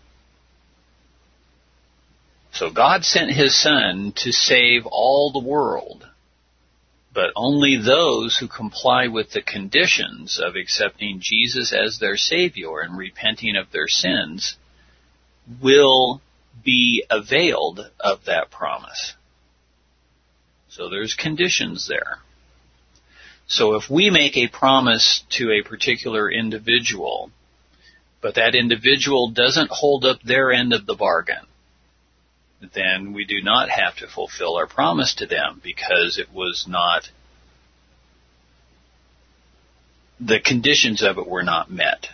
Speaker 1: So God sent His Son to save all the world, but only those who comply with the conditions of accepting Jesus as their Savior and repenting of their sins will be availed of that promise. So there's conditions there. So if we make a promise to a particular individual, but that individual doesn't hold up their end of the bargain, then we do not have to fulfill our promise to them because it was not, the conditions of it were not met.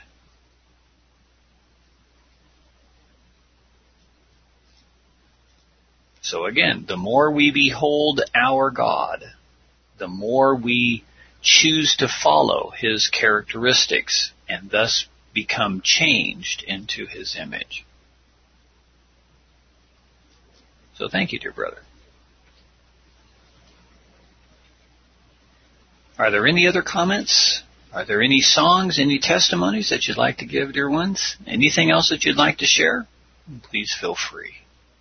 Speaker 1: So again, the more we behold our God, the more we choose to follow His characteristics and thus become changed into His image. So thank you, dear brother. Are there any other comments? Are there any songs, any testimonies that you'd like to give, dear ones? Anything else that you'd like to share? Please feel free.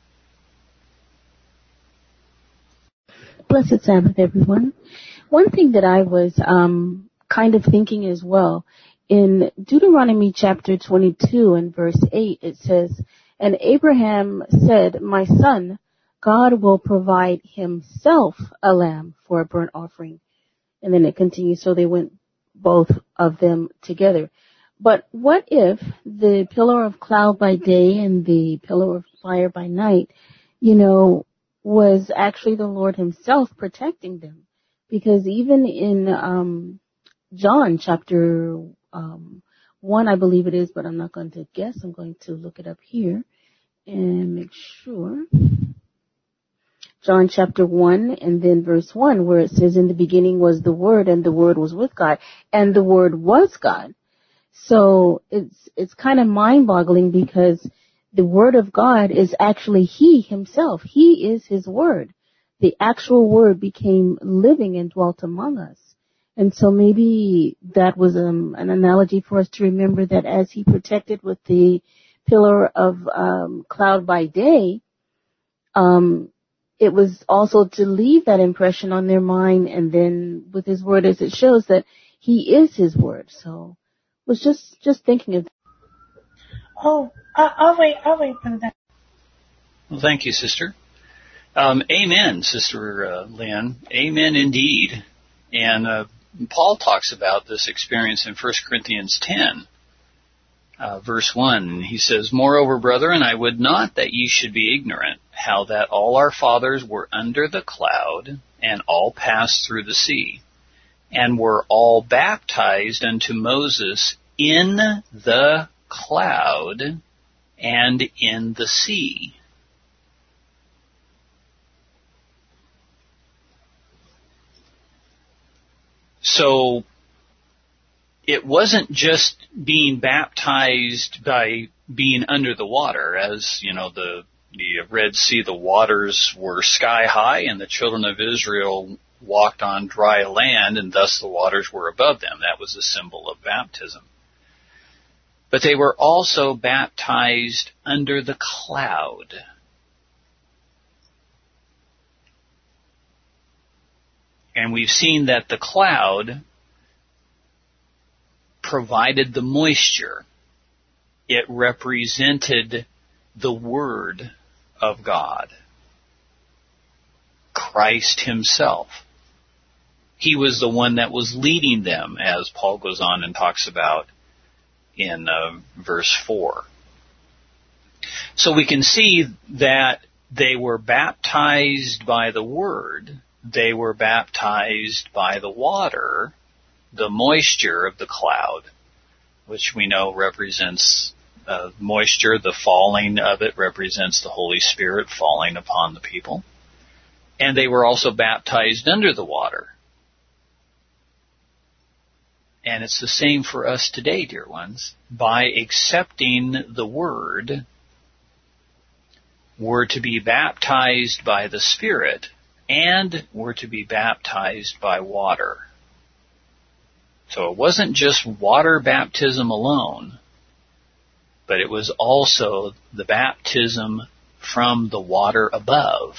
Speaker 4: Blessed Sabbath, everyone. One thing that I was um, kind of thinking as well, in Deuteronomy chapter twenty-two and verse eight, it says, "And Abraham said, My son, God will provide Himself a lamb for a burnt offering." And then it continues, so they went both of them together. But what if the pillar of cloud by day and the pillar of fire by night, you know, was actually the Lord Himself protecting them? Because even in um, John chapter um, one, I believe it is, but I'm not going to guess. I'm going to look it up here and make sure. John chapter one and then verse one, where it says, "In the beginning was the Word, and the Word was with God, and the Word was God." So it's it's kind of mind-boggling because the Word of God is actually He Himself. He is His Word. The actual Word became living and dwelt among us. And so maybe that was um, an analogy for us to remember that as He protected with the pillar of um, cloud by day, um, it was also to leave that impression on their mind, and then with His Word, as it shows that He is His Word. So I was just, just thinking of that.
Speaker 2: Oh, uh, I'll wait, I'll wait for that.
Speaker 1: Well, thank you, sister. Um, amen, Sister uh, Lynn. Amen indeed. And uh, Paul talks about this experience in First Corinthians ten, uh, verse one. He says, "Moreover, brethren, I would not that ye should be ignorant, how that all our fathers were under the cloud, and all passed through the sea, and were all baptized unto Moses in the cloud and in the sea." So it wasn't just being baptized by being under the water, as, you know, the, the Red Sea, the waters were sky high, and the children of Israel walked on dry land, and thus the waters were above them. That was a symbol of baptism. But they were also baptized under the cloud. And we've seen that the cloud provided the moisture. It represented the Word of God, Christ Himself. He was the one that was leading them, as Paul goes on and talks about in uh, verse four. So we can see that they were baptized by the Word. They were baptized by the water, the moisture of the cloud, which we know represents uh, moisture. The falling of it represents the Holy Spirit falling upon the people. And they were also baptized under the water. And it's the same for us today, dear ones. By accepting the Word, we're to be baptized by the Spirit, and we're to be baptized by water. So it wasn't just water baptism alone, but it was also the baptism from the water above.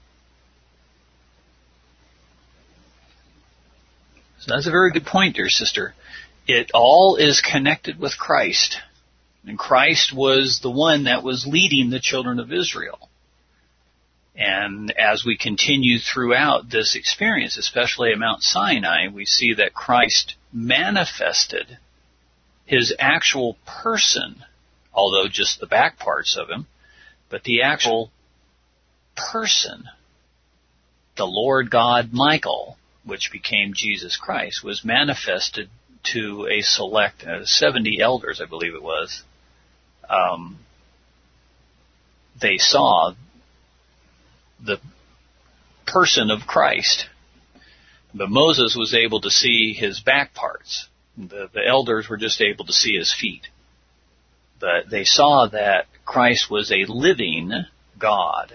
Speaker 1: So that's a very good point, dear sister. It all is connected with Christ. And Christ was the one that was leading the children of Israel. And as we continue throughout this experience, especially at Mount Sinai, we see that Christ manifested his actual person, although just the back parts of him, but the actual person, the Lord God Michael, which became Jesus Christ, was manifested to a select uh, seventy elders, I believe it was. Um, they saw the person of Christ. But Moses was able to see his back parts. The, the elders were just able to see his feet. But they saw that Christ was a living God.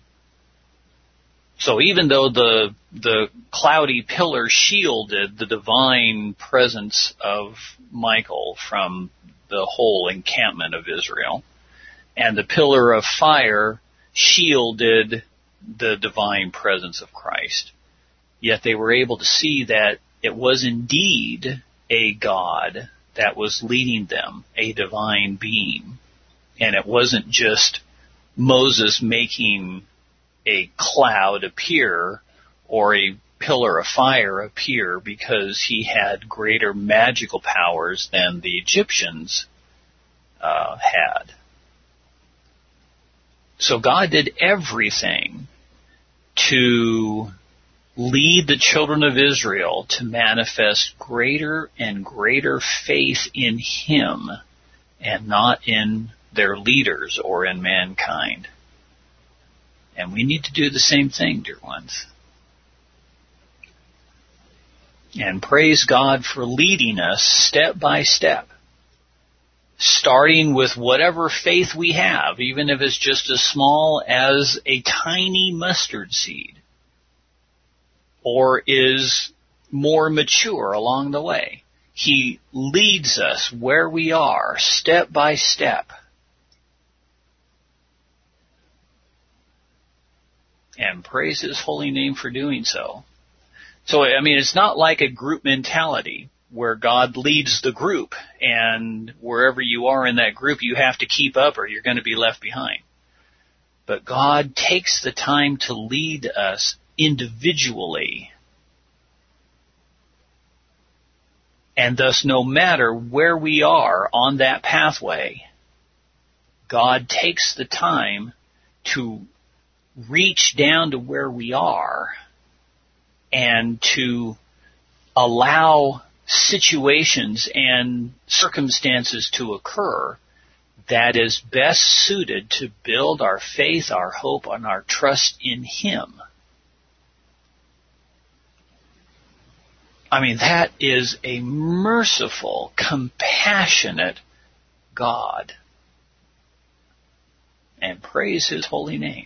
Speaker 1: So even though the the cloudy pillar shielded the divine presence of Michael from the whole encampment of Israel, and the pillar of fire shielded the divine presence of Christ, yet they were able to see that it was indeed a God that was leading them, a divine being. And it wasn't just Moses making a cloud appear or a pillar of fire appear because he had greater magical powers than the Egyptians uh, had. So God did everything to lead the children of Israel to manifest greater and greater faith in Him and not in their leaders or in mankind. And we need to do the same thing, dear ones. And praise God for leading us step by step, starting with whatever faith we have, even if it's just as small as a tiny mustard seed, or is more mature along the way. He leads us where we are, step by step. And praise His holy name for doing so. So, I mean, it's not like a group mentality where God leads the group, and wherever you are in that group, you have to keep up or you're going to be left behind. But God takes the time to lead us individually. And thus, no matter where we are on that pathway, God takes the time to reach down to where we are and to allow situations and circumstances to occur that is best suited to build our faith, our hope, and our trust in Him. I mean, that is a merciful, compassionate God. And praise His holy name.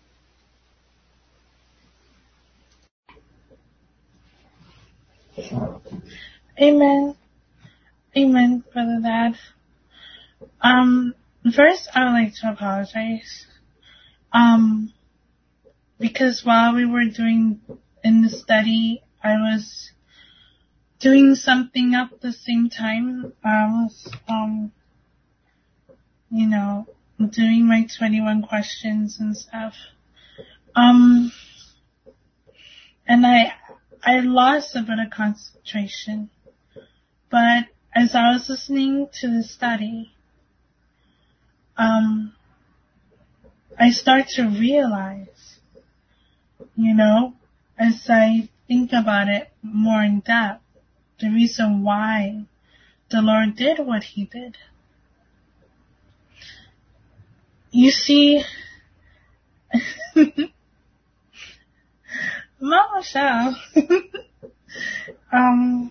Speaker 2: Amen. Amen, Brother Dad. Um, first, I would like to apologize. Um, because while we were doing in the study, I was doing something up at the same time. I was, um, you know, doing my twenty-one questions and stuff. Um, and I, I lost a bit of concentration. But as I was listening to the study, um, I start to realize, you know, as I think about it more in depth, the reason why the Lord did what He did. You see, Mama Michelle, um,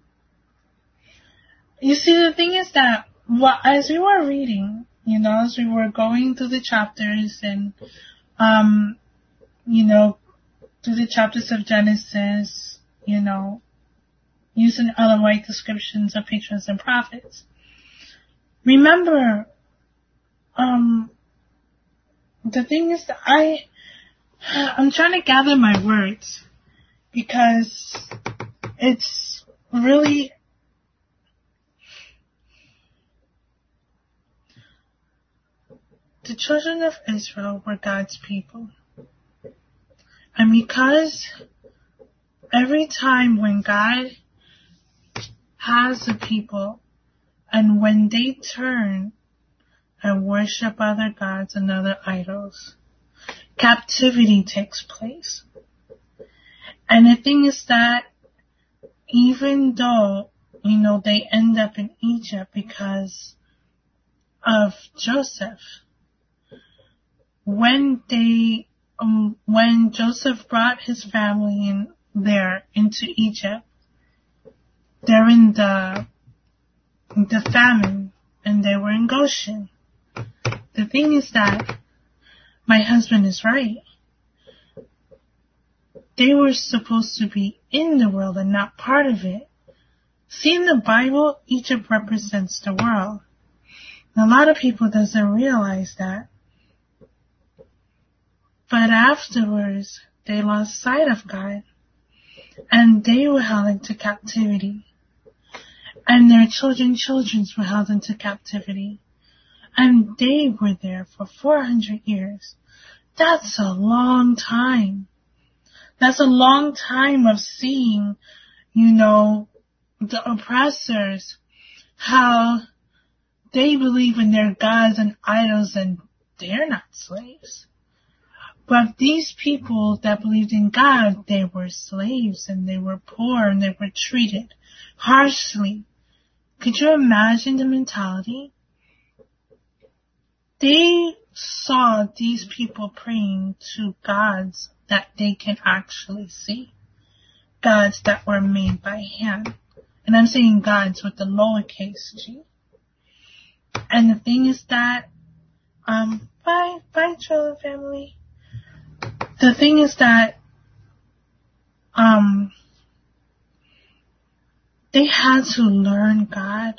Speaker 2: you see, the thing is that what, as we were reading, you know, as we were going through the chapters and, um, you know, through the chapters of Genesis, you know, using Ellen White descriptions of patriarchs and prophets, remember, um, the thing is that I, I'm trying to gather my words because it's really, the children of Israel were God's people. And because every time when God has a people and when they turn and worship other gods and other idols, captivity takes place. And the thing is that even though, you know, they end up in Egypt because of Joseph, when they, um, when Joseph brought his family in there into Egypt, they're in the, the famine and they were in Goshen. The thing is that my husband is right. They were supposed to be in the world and not part of it. See, in the Bible, Egypt represents the world. A lot of people doesn't realize that. But afterwards, they lost sight of God. And they were held into captivity. And their children's children were held into captivity. And they were there for four hundred years. That's a long time. That's a long time of seeing, you know, the oppressors, how they believe in their gods and idols and they're not slaves. But these people that believed in God, they were slaves and they were poor and they were treated harshly. Could you imagine the mentality? They saw these people praying to gods that they can actually see. Gods that were made by hand. And I'm saying gods with the lowercase g. And the thing is that, um, bye, bye, Trilla family. The thing is that, um, they had to learn God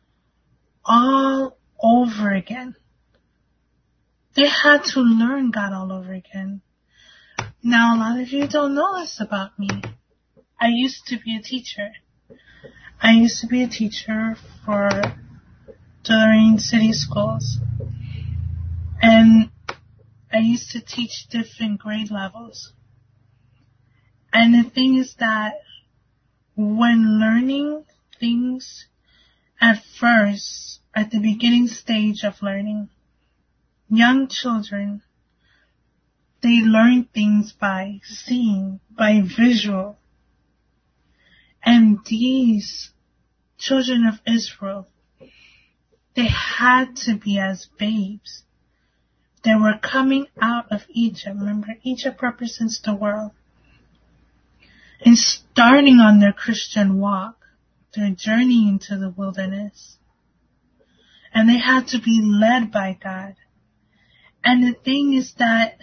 Speaker 2: all over again. They had to learn God all over again. Now, a lot of you don't know this about me. I used to be a teacher. I used to be a teacher for Tullamarine City Schools. And I used to teach different grade levels. And the thing is that when learning things at first, at the beginning stage of learning, young children, they learn things by seeing, by visual. And these children of Israel, they had to be as babes. They were coming out of Egypt. Remember, Egypt represents the world. And starting on their Christian walk, their journey into the wilderness. And they had to be led by God. And the thing is that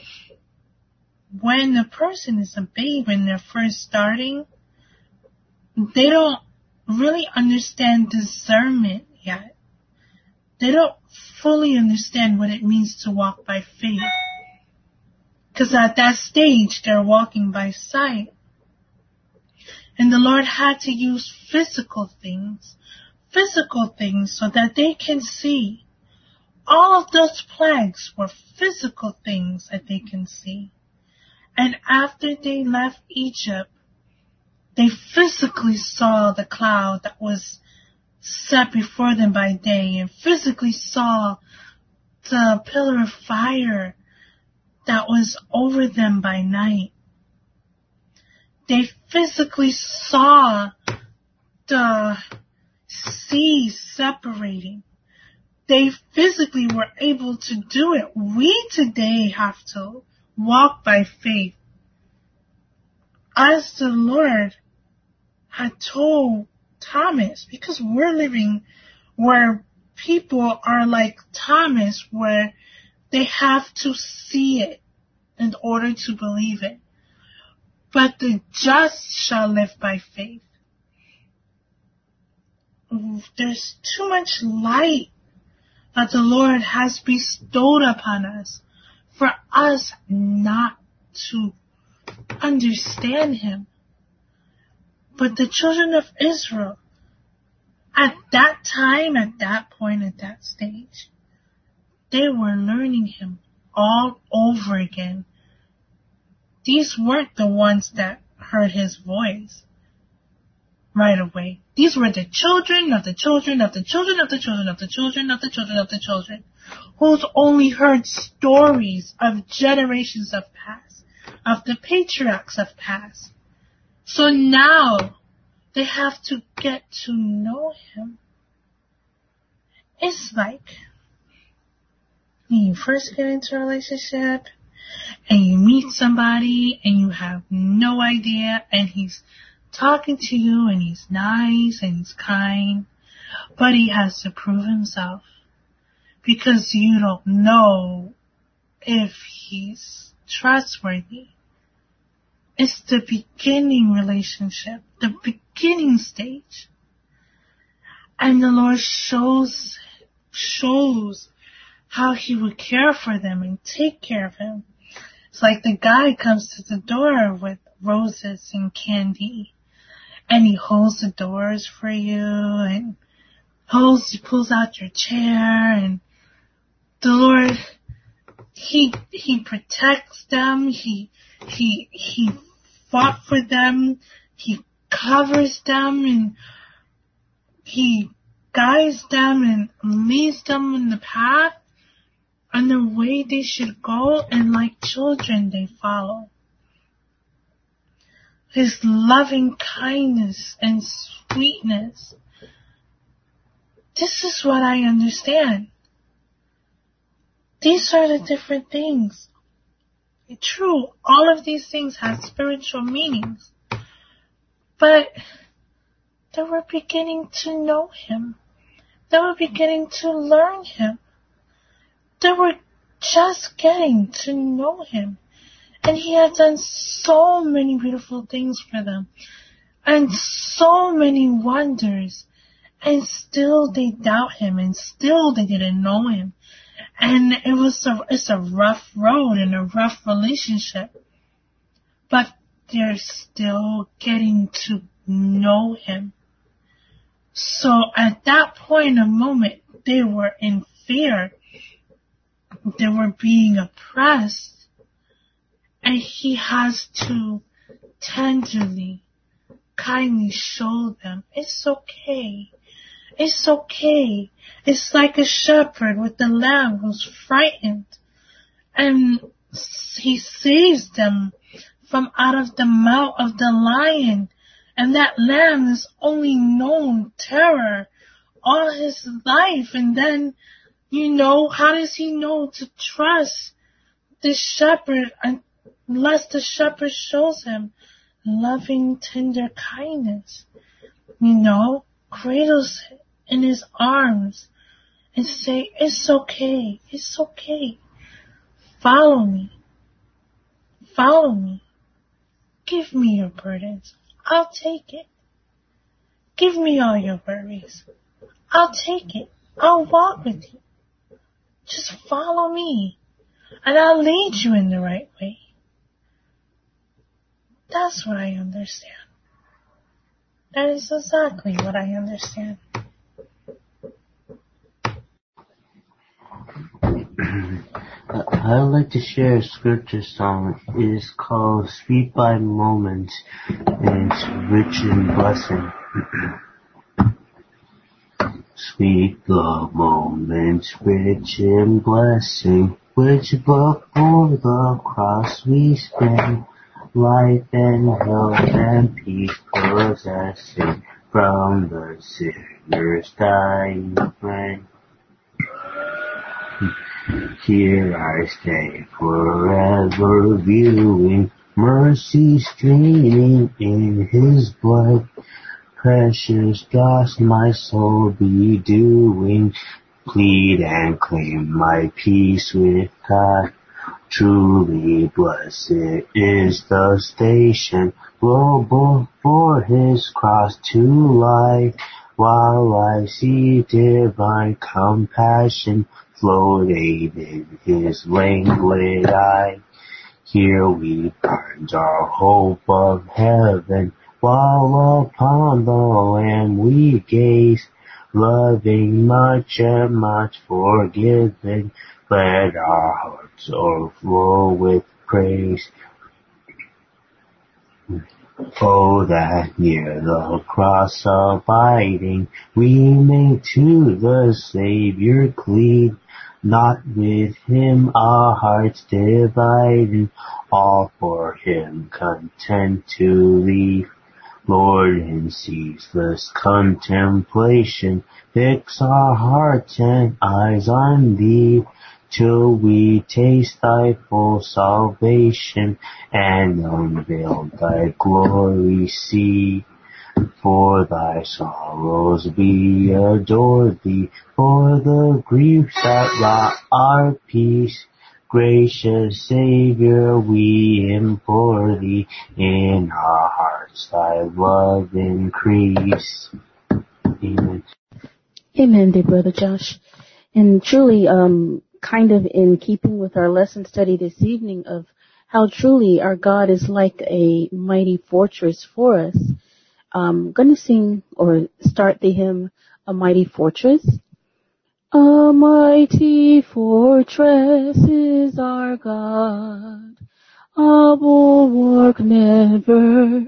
Speaker 2: when a person is a babe and they're first starting, they don't really understand discernment yet. They don't fully understand what it means to walk by faith. Because at that stage, they're walking by sight. And the Lord had to use physical things, physical things so that they can see. All of those plagues were physical things that they can see. And after they left Egypt, they physically saw the cloud that was set before them by day and physically saw the pillar of fire that was over them by night. They physically saw the sea separating. They physically were able to do it. We today have to walk by faith. As the Lord had told Thomas, because we're living where people are like Thomas, where they have to see it in order to believe it. But the just shall live by faith. There's too much light that the Lord has bestowed upon us for us not to understand Him. But the children of Israel, at that time, at that point, at that stage, they were learning Him all over again. These weren't the ones that heard His voice right away. These were the children of the children of the children of the children of the children of the children of the children, who's only heard stories of generations of past, of the patriarchs of past. So now they have to get to know Him. It's like when you first get into a relationship and you meet somebody and you have no idea, and he's talking to you and he's nice and he's kind, but he has to prove himself because you don't know if he's trustworthy. It's the beginning relationship, the beginning stage. And the Lord shows, shows how He would care for them and take care of him. It's like the guy comes to the door with roses and candy, and he holds the doors for you, and holds, he pulls out your chair, and the Lord, He, He protects them, He, He, He fought for them, He covers them, and He guides them and leads them in the path and the way they should go, and like children they follow. His loving kindness and sweetness. This is what I understand. These are the different things. True, all of these things have spiritual meanings. But they were beginning to know Him. They were beginning to learn Him. They were just getting to know Him. And He had done so many beautiful things for them. And so many wonders. And still they doubt Him. And still they didn't know Him. And it was a, it's a rough road and a rough relationship. But they're still getting to know Him. So at that point, a moment, they were in fear. They were being oppressed. And He has to tenderly, kindly show them, it's okay. It's okay. It's like a shepherd with the lamb who's frightened. And He saves them from out of the mouth of the lion. And that lamb has only known terror all his life. And then, you know, how does he know to trust the shepherd unless the shepherd shows him loving, tender kindness? You know, cradles in his arms and say, it's okay, it's okay. Follow me. Follow me. Give me your burdens. I'll take it. Give me all your worries. I'll take it. I'll walk with you. Just follow me, and I'll lead you in the right way. That's what I understand. That is exactly what I understand.
Speaker 3: I would like to share a scripture song. It is called Sweet by Moments, and it's rich in blessing. Sweet the moments rich in blessing, which before the cross we spend, life and health and peace possessing, from the sinner's dying friend. Here I stay forever viewing, mercy streaming in his blood. Precious doth my soul be doing, plead and claim my peace with God. Truly blessed is the station, lo, before his cross to lie, while I see divine compassion floating in his languid eye. Here we find our hope of heaven, while upon the Lamb we gaze, loving much and much forgiven, let our hearts overflow with praise. Oh, that near the cross abiding, we may to the Savior cleave, not with him our hearts dividing, all for him content to leave. Lord, in ceaseless contemplation, fix our hearts and eyes on thee, till we taste thy full salvation, and unveiled thy glory see. For thy sorrows we adore thee, for the griefs that wrought our peace. Gracious Savior, we implore thee, in our hearts thy love increase. Amen.
Speaker 4: Amen, dear Brother Josh. And truly, um, kind of in keeping with our lesson study this evening of how truly our God is like a mighty fortress for us, I'm going to sing or start the hymn, A Mighty Fortress. A mighty fortress is our God, a bulwark never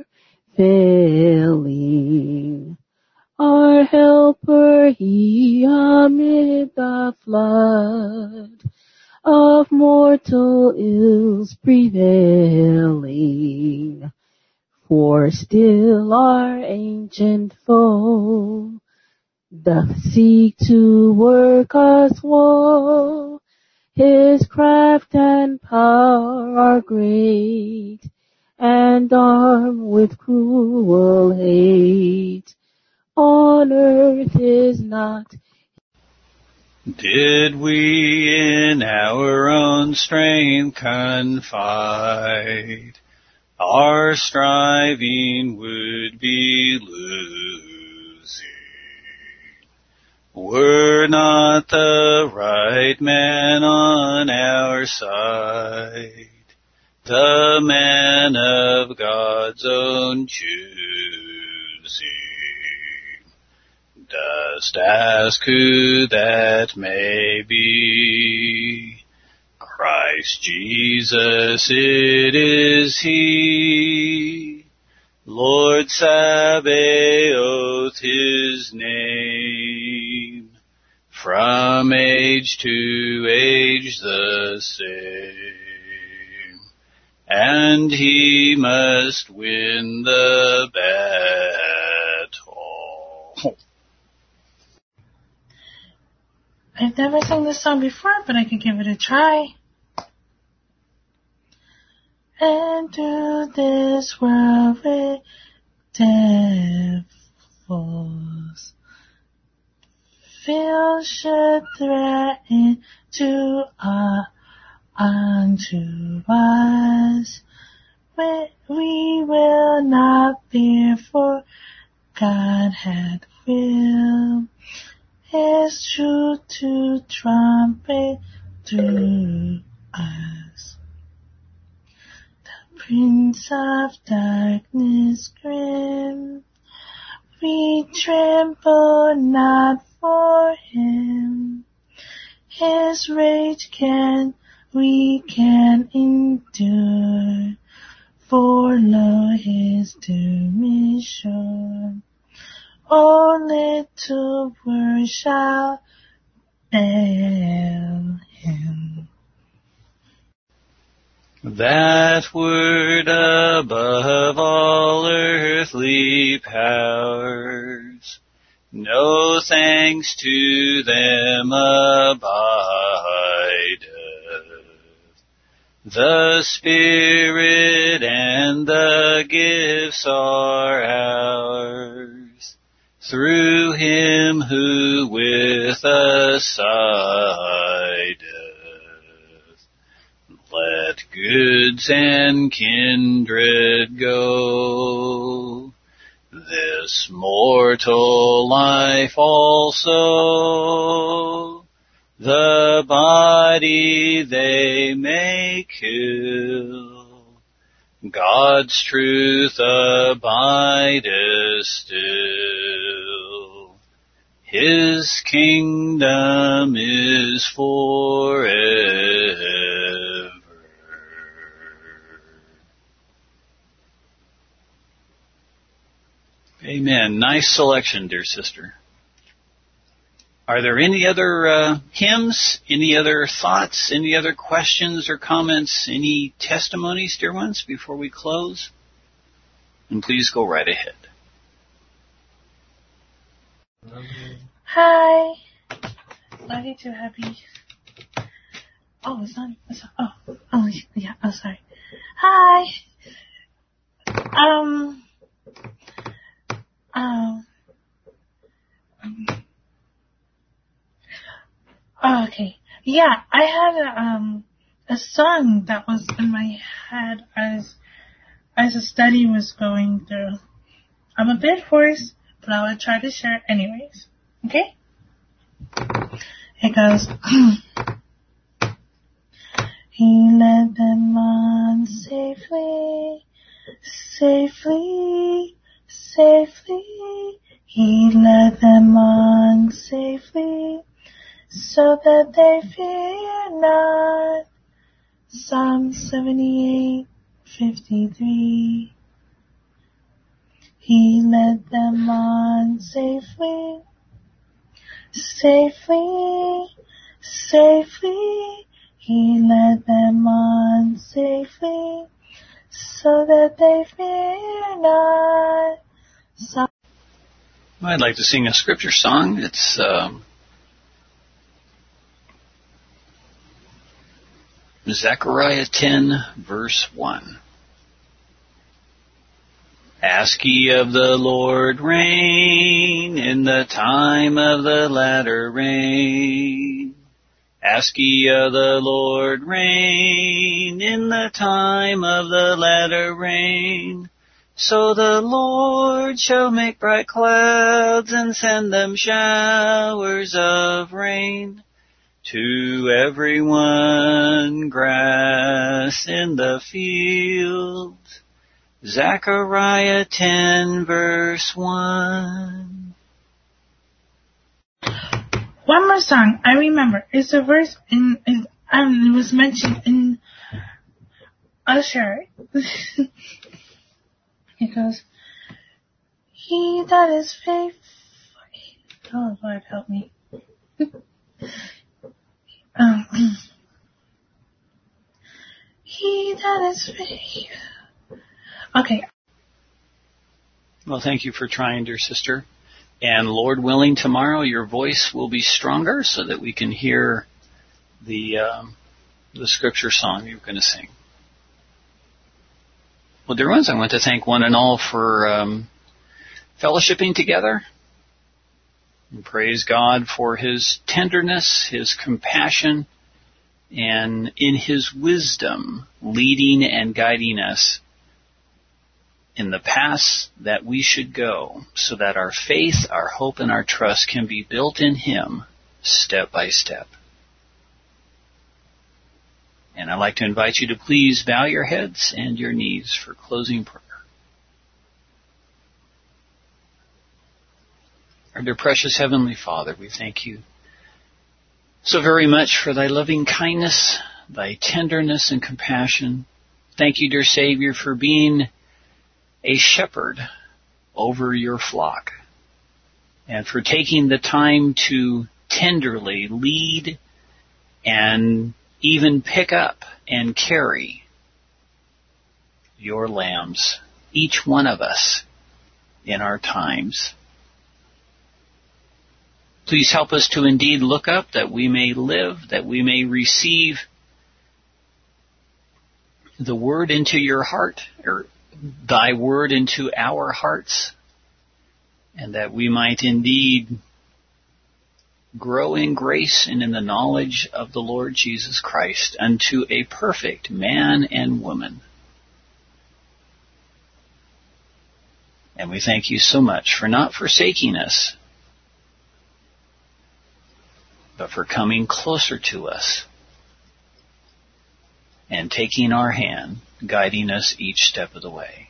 Speaker 4: failing. Our helper he amid the flood of mortal ills prevailing. For still our ancient foe doth seek to work us woe. His craft and power are great, and armed with cruel hate. On earth is not.
Speaker 1: Did we in our own strength confide, our striving would be losing. Were not the right man on our side, the man of God's own choosing. Dost ask who that may be? Christ Jesus, it is he. Lord Sabaoth his name. From age to age the same. And he must win the battle.
Speaker 2: I've never sung this song before, but I can give it a try. And through this world with devils, fear should threaten to uh, unto us. We, we will not fear, for God hath willed his truth to trumpet through us. The Prince of Darkness grim, we tremble not for him. His rage can, we can endure, for lo, his doom is sure. Oh, little word shall fail him.
Speaker 1: That word above all earthly powers, no thanks to them abideth. The Spirit and the gifts are ours, through him who with us sideth. Let goods and kindred go, this mortal life also, the body they may kill. God's truth abideth still. His kingdom is forever. Amen. Nice selection, dear sister. Are there any other uh, hymns, any other thoughts, any other questions or comments, any testimonies, dear ones, before we close? And please go right ahead.
Speaker 2: Hi. Love you too, Happy. Oh, it's not, it's not, oh, oh, yeah, oh, sorry. Hi. Um, um, um oh, okay. Yeah, I had a, um, a song that was in my head as, as the study was going through. I'm a bit hoarse, but I will try to share it anyways. Okay? It goes, he led them on safely, safely, safely. He led them on safely, so that they fear not. Psalm seventy-eight, fifty-three. He led them on safely, safely, safely. He led them on safely, so that they fear not. So
Speaker 1: I'd like to sing a scripture song. It's um, Zechariah ten, verse one. Ask ye of the Lord rain in the time of the latter rain. Ask ye of the Lord rain in the time of the latter rain. So the Lord shall make bright clouds and send them showers of rain. To every one grass in the field. Zechariah ten, verse one.
Speaker 2: one more song I remember. It's a verse in, in um, it was mentioned in Usher. It goes, he that is faithful. Oh Lord, help me. um, he that is faithful. Okay.
Speaker 1: Well, thank you for trying, dear sister. And Lord willing, tomorrow your voice will be stronger so that we can hear the um, the scripture song you're going to sing. Well, dear ones, I want to thank one and all for um, fellowshipping together. And praise God for His tenderness, His compassion, and in His wisdom leading and guiding us in the paths that we should go so that our faith, our hope, and our trust can be built in Him step by step. And I'd like to invite you to please bow your heads and your knees for closing prayer. Our dear precious Heavenly Father, we thank you so very much for thy loving kindness, thy tenderness and compassion. Thank you, dear Savior, for being a shepherd over your flock. and for taking the time to tenderly lead and even pick up and carry your lambs, each one of us, in our times. Please help us to indeed look up, that we may live, that we may receive the word into your heart, or thy word into our hearts, and that we might indeed grow in grace and in the knowledge of the Lord Jesus Christ unto a perfect man and woman. And we thank you so much for not forsaking us, but for coming closer to us and taking our hand, guiding us each step of the way.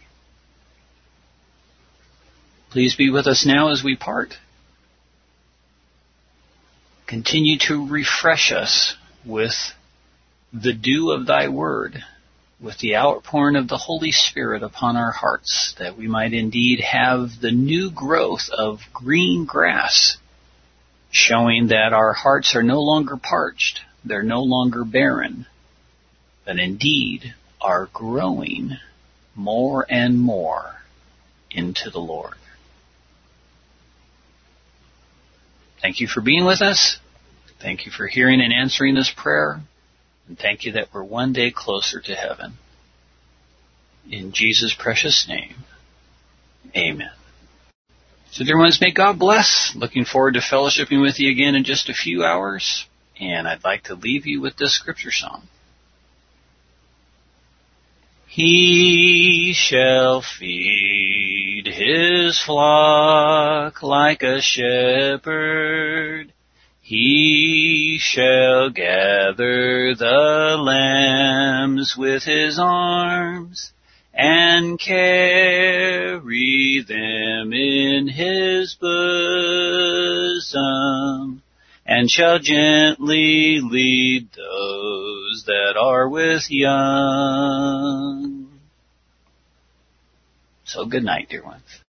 Speaker 1: Please be with us now as we part. Continue to refresh us with the dew of thy word, with the outpouring of the Holy Spirit upon our hearts, that we might indeed have the new growth of green grass, showing that our hearts are no longer parched, they're no longer barren, but indeed are growing more and more into the Lord. Thank you for being with us. Thank you for hearing and answering this prayer. And thank you that we're one day closer to heaven. In Jesus' precious name, amen. So dear ones, may God bless. Looking forward to fellowshipping with you again in just a few hours. And I'd like to leave you with this scripture song. He shall feed his flock like a shepherd. He shall gather the lambs with his arms and carry them in his bosom, and shall gently lead those that are with young. So good night, dear ones.